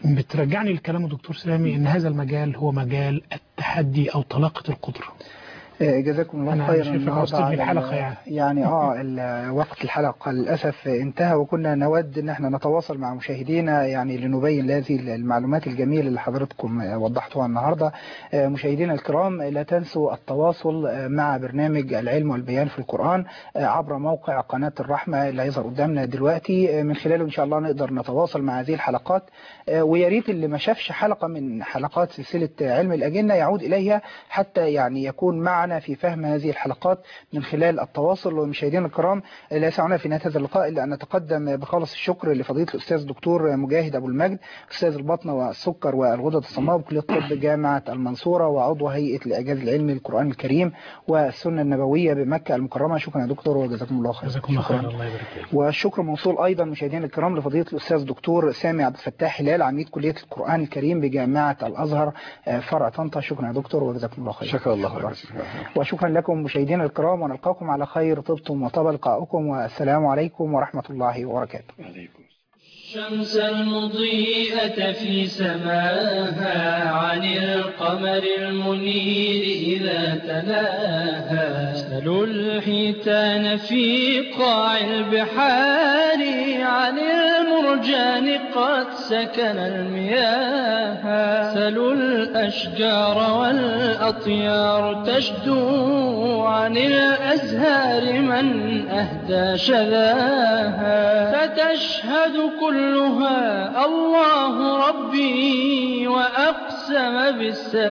Speaker 4: بترجعني لكلام الدكتور سامي ان هذا المجال هو مجال التحدي او طلاقة القدرة.
Speaker 2: جزاكم الله
Speaker 4: أنا
Speaker 2: خيرا.
Speaker 4: شايفك وصلت في الحلقة
Speaker 2: يعني وقت الحلقة للأسف انتهى، وكنا نود ان احنا نتواصل مع مشاهدينا يعني لنبين هذه المعلومات الجميلة اللي حضرتكم وضحتوها النهاردة. مشاهدينا الكرام، لا تنسوا التواصل مع برنامج العلم والبيان في القرآن عبر موقع قناة الرحمة اللي هيظهر قدامنا دلوقتي، من خلاله ان شاء الله نقدر نتواصل مع هذه الحلقات. ويا ريت اللي ما شافش حلقة من حلقات سلسلة علم الأجنة يعود إليها حتى يعني يكون معنا في فهم هذه الحلقات من خلال التواصل. ومشاهدينا الكرام، لا يسعنا في نهاية هذا اللقاء إلا أن نتقدم بخالص الشكر لفضيلة الأستاذ الدكتور مجاهد أبو المجد، أستاذ البطنة والسكر والغدد الصماء بكلية الطب جامعة المنصورة، وعضو هيئة الإعجاز العلمي للقرآن الكريم والسنة النبوية بمكة المكرمة. شكرا يا دكتور وجزاكم الله خير.
Speaker 4: جزاكم الله خير. الله يبارك فيك.
Speaker 2: والشكر موصول أيضا مشاهدينا الكرام لفضيلة الأستاذ الدكتور سامي عبد الفتاح هلال، عميد كلية القرآن الكريم بجامعة الأزهر فرع طنطا. شكرا يا دكتور وجزاكم الله خير.
Speaker 3: شكرا الله.
Speaker 2: وشكرا لكم مشاهدينا الكرام، ونلقاكم على خير. طبتم وطاب لقاؤكم، والسلام عليكم ورحمة الله وبركاته.
Speaker 12: الشمس المضيئة في سماها عن القمر المنير إذا تلاها، سلوا الحيتان في قاع البحار عن المرجان قد سكن المياه، سلوا الأشجار والأطيار تشدو عن الأزهار من أهدى شذاها، فتشهد كلها الله ربي وأقسم بالسلام.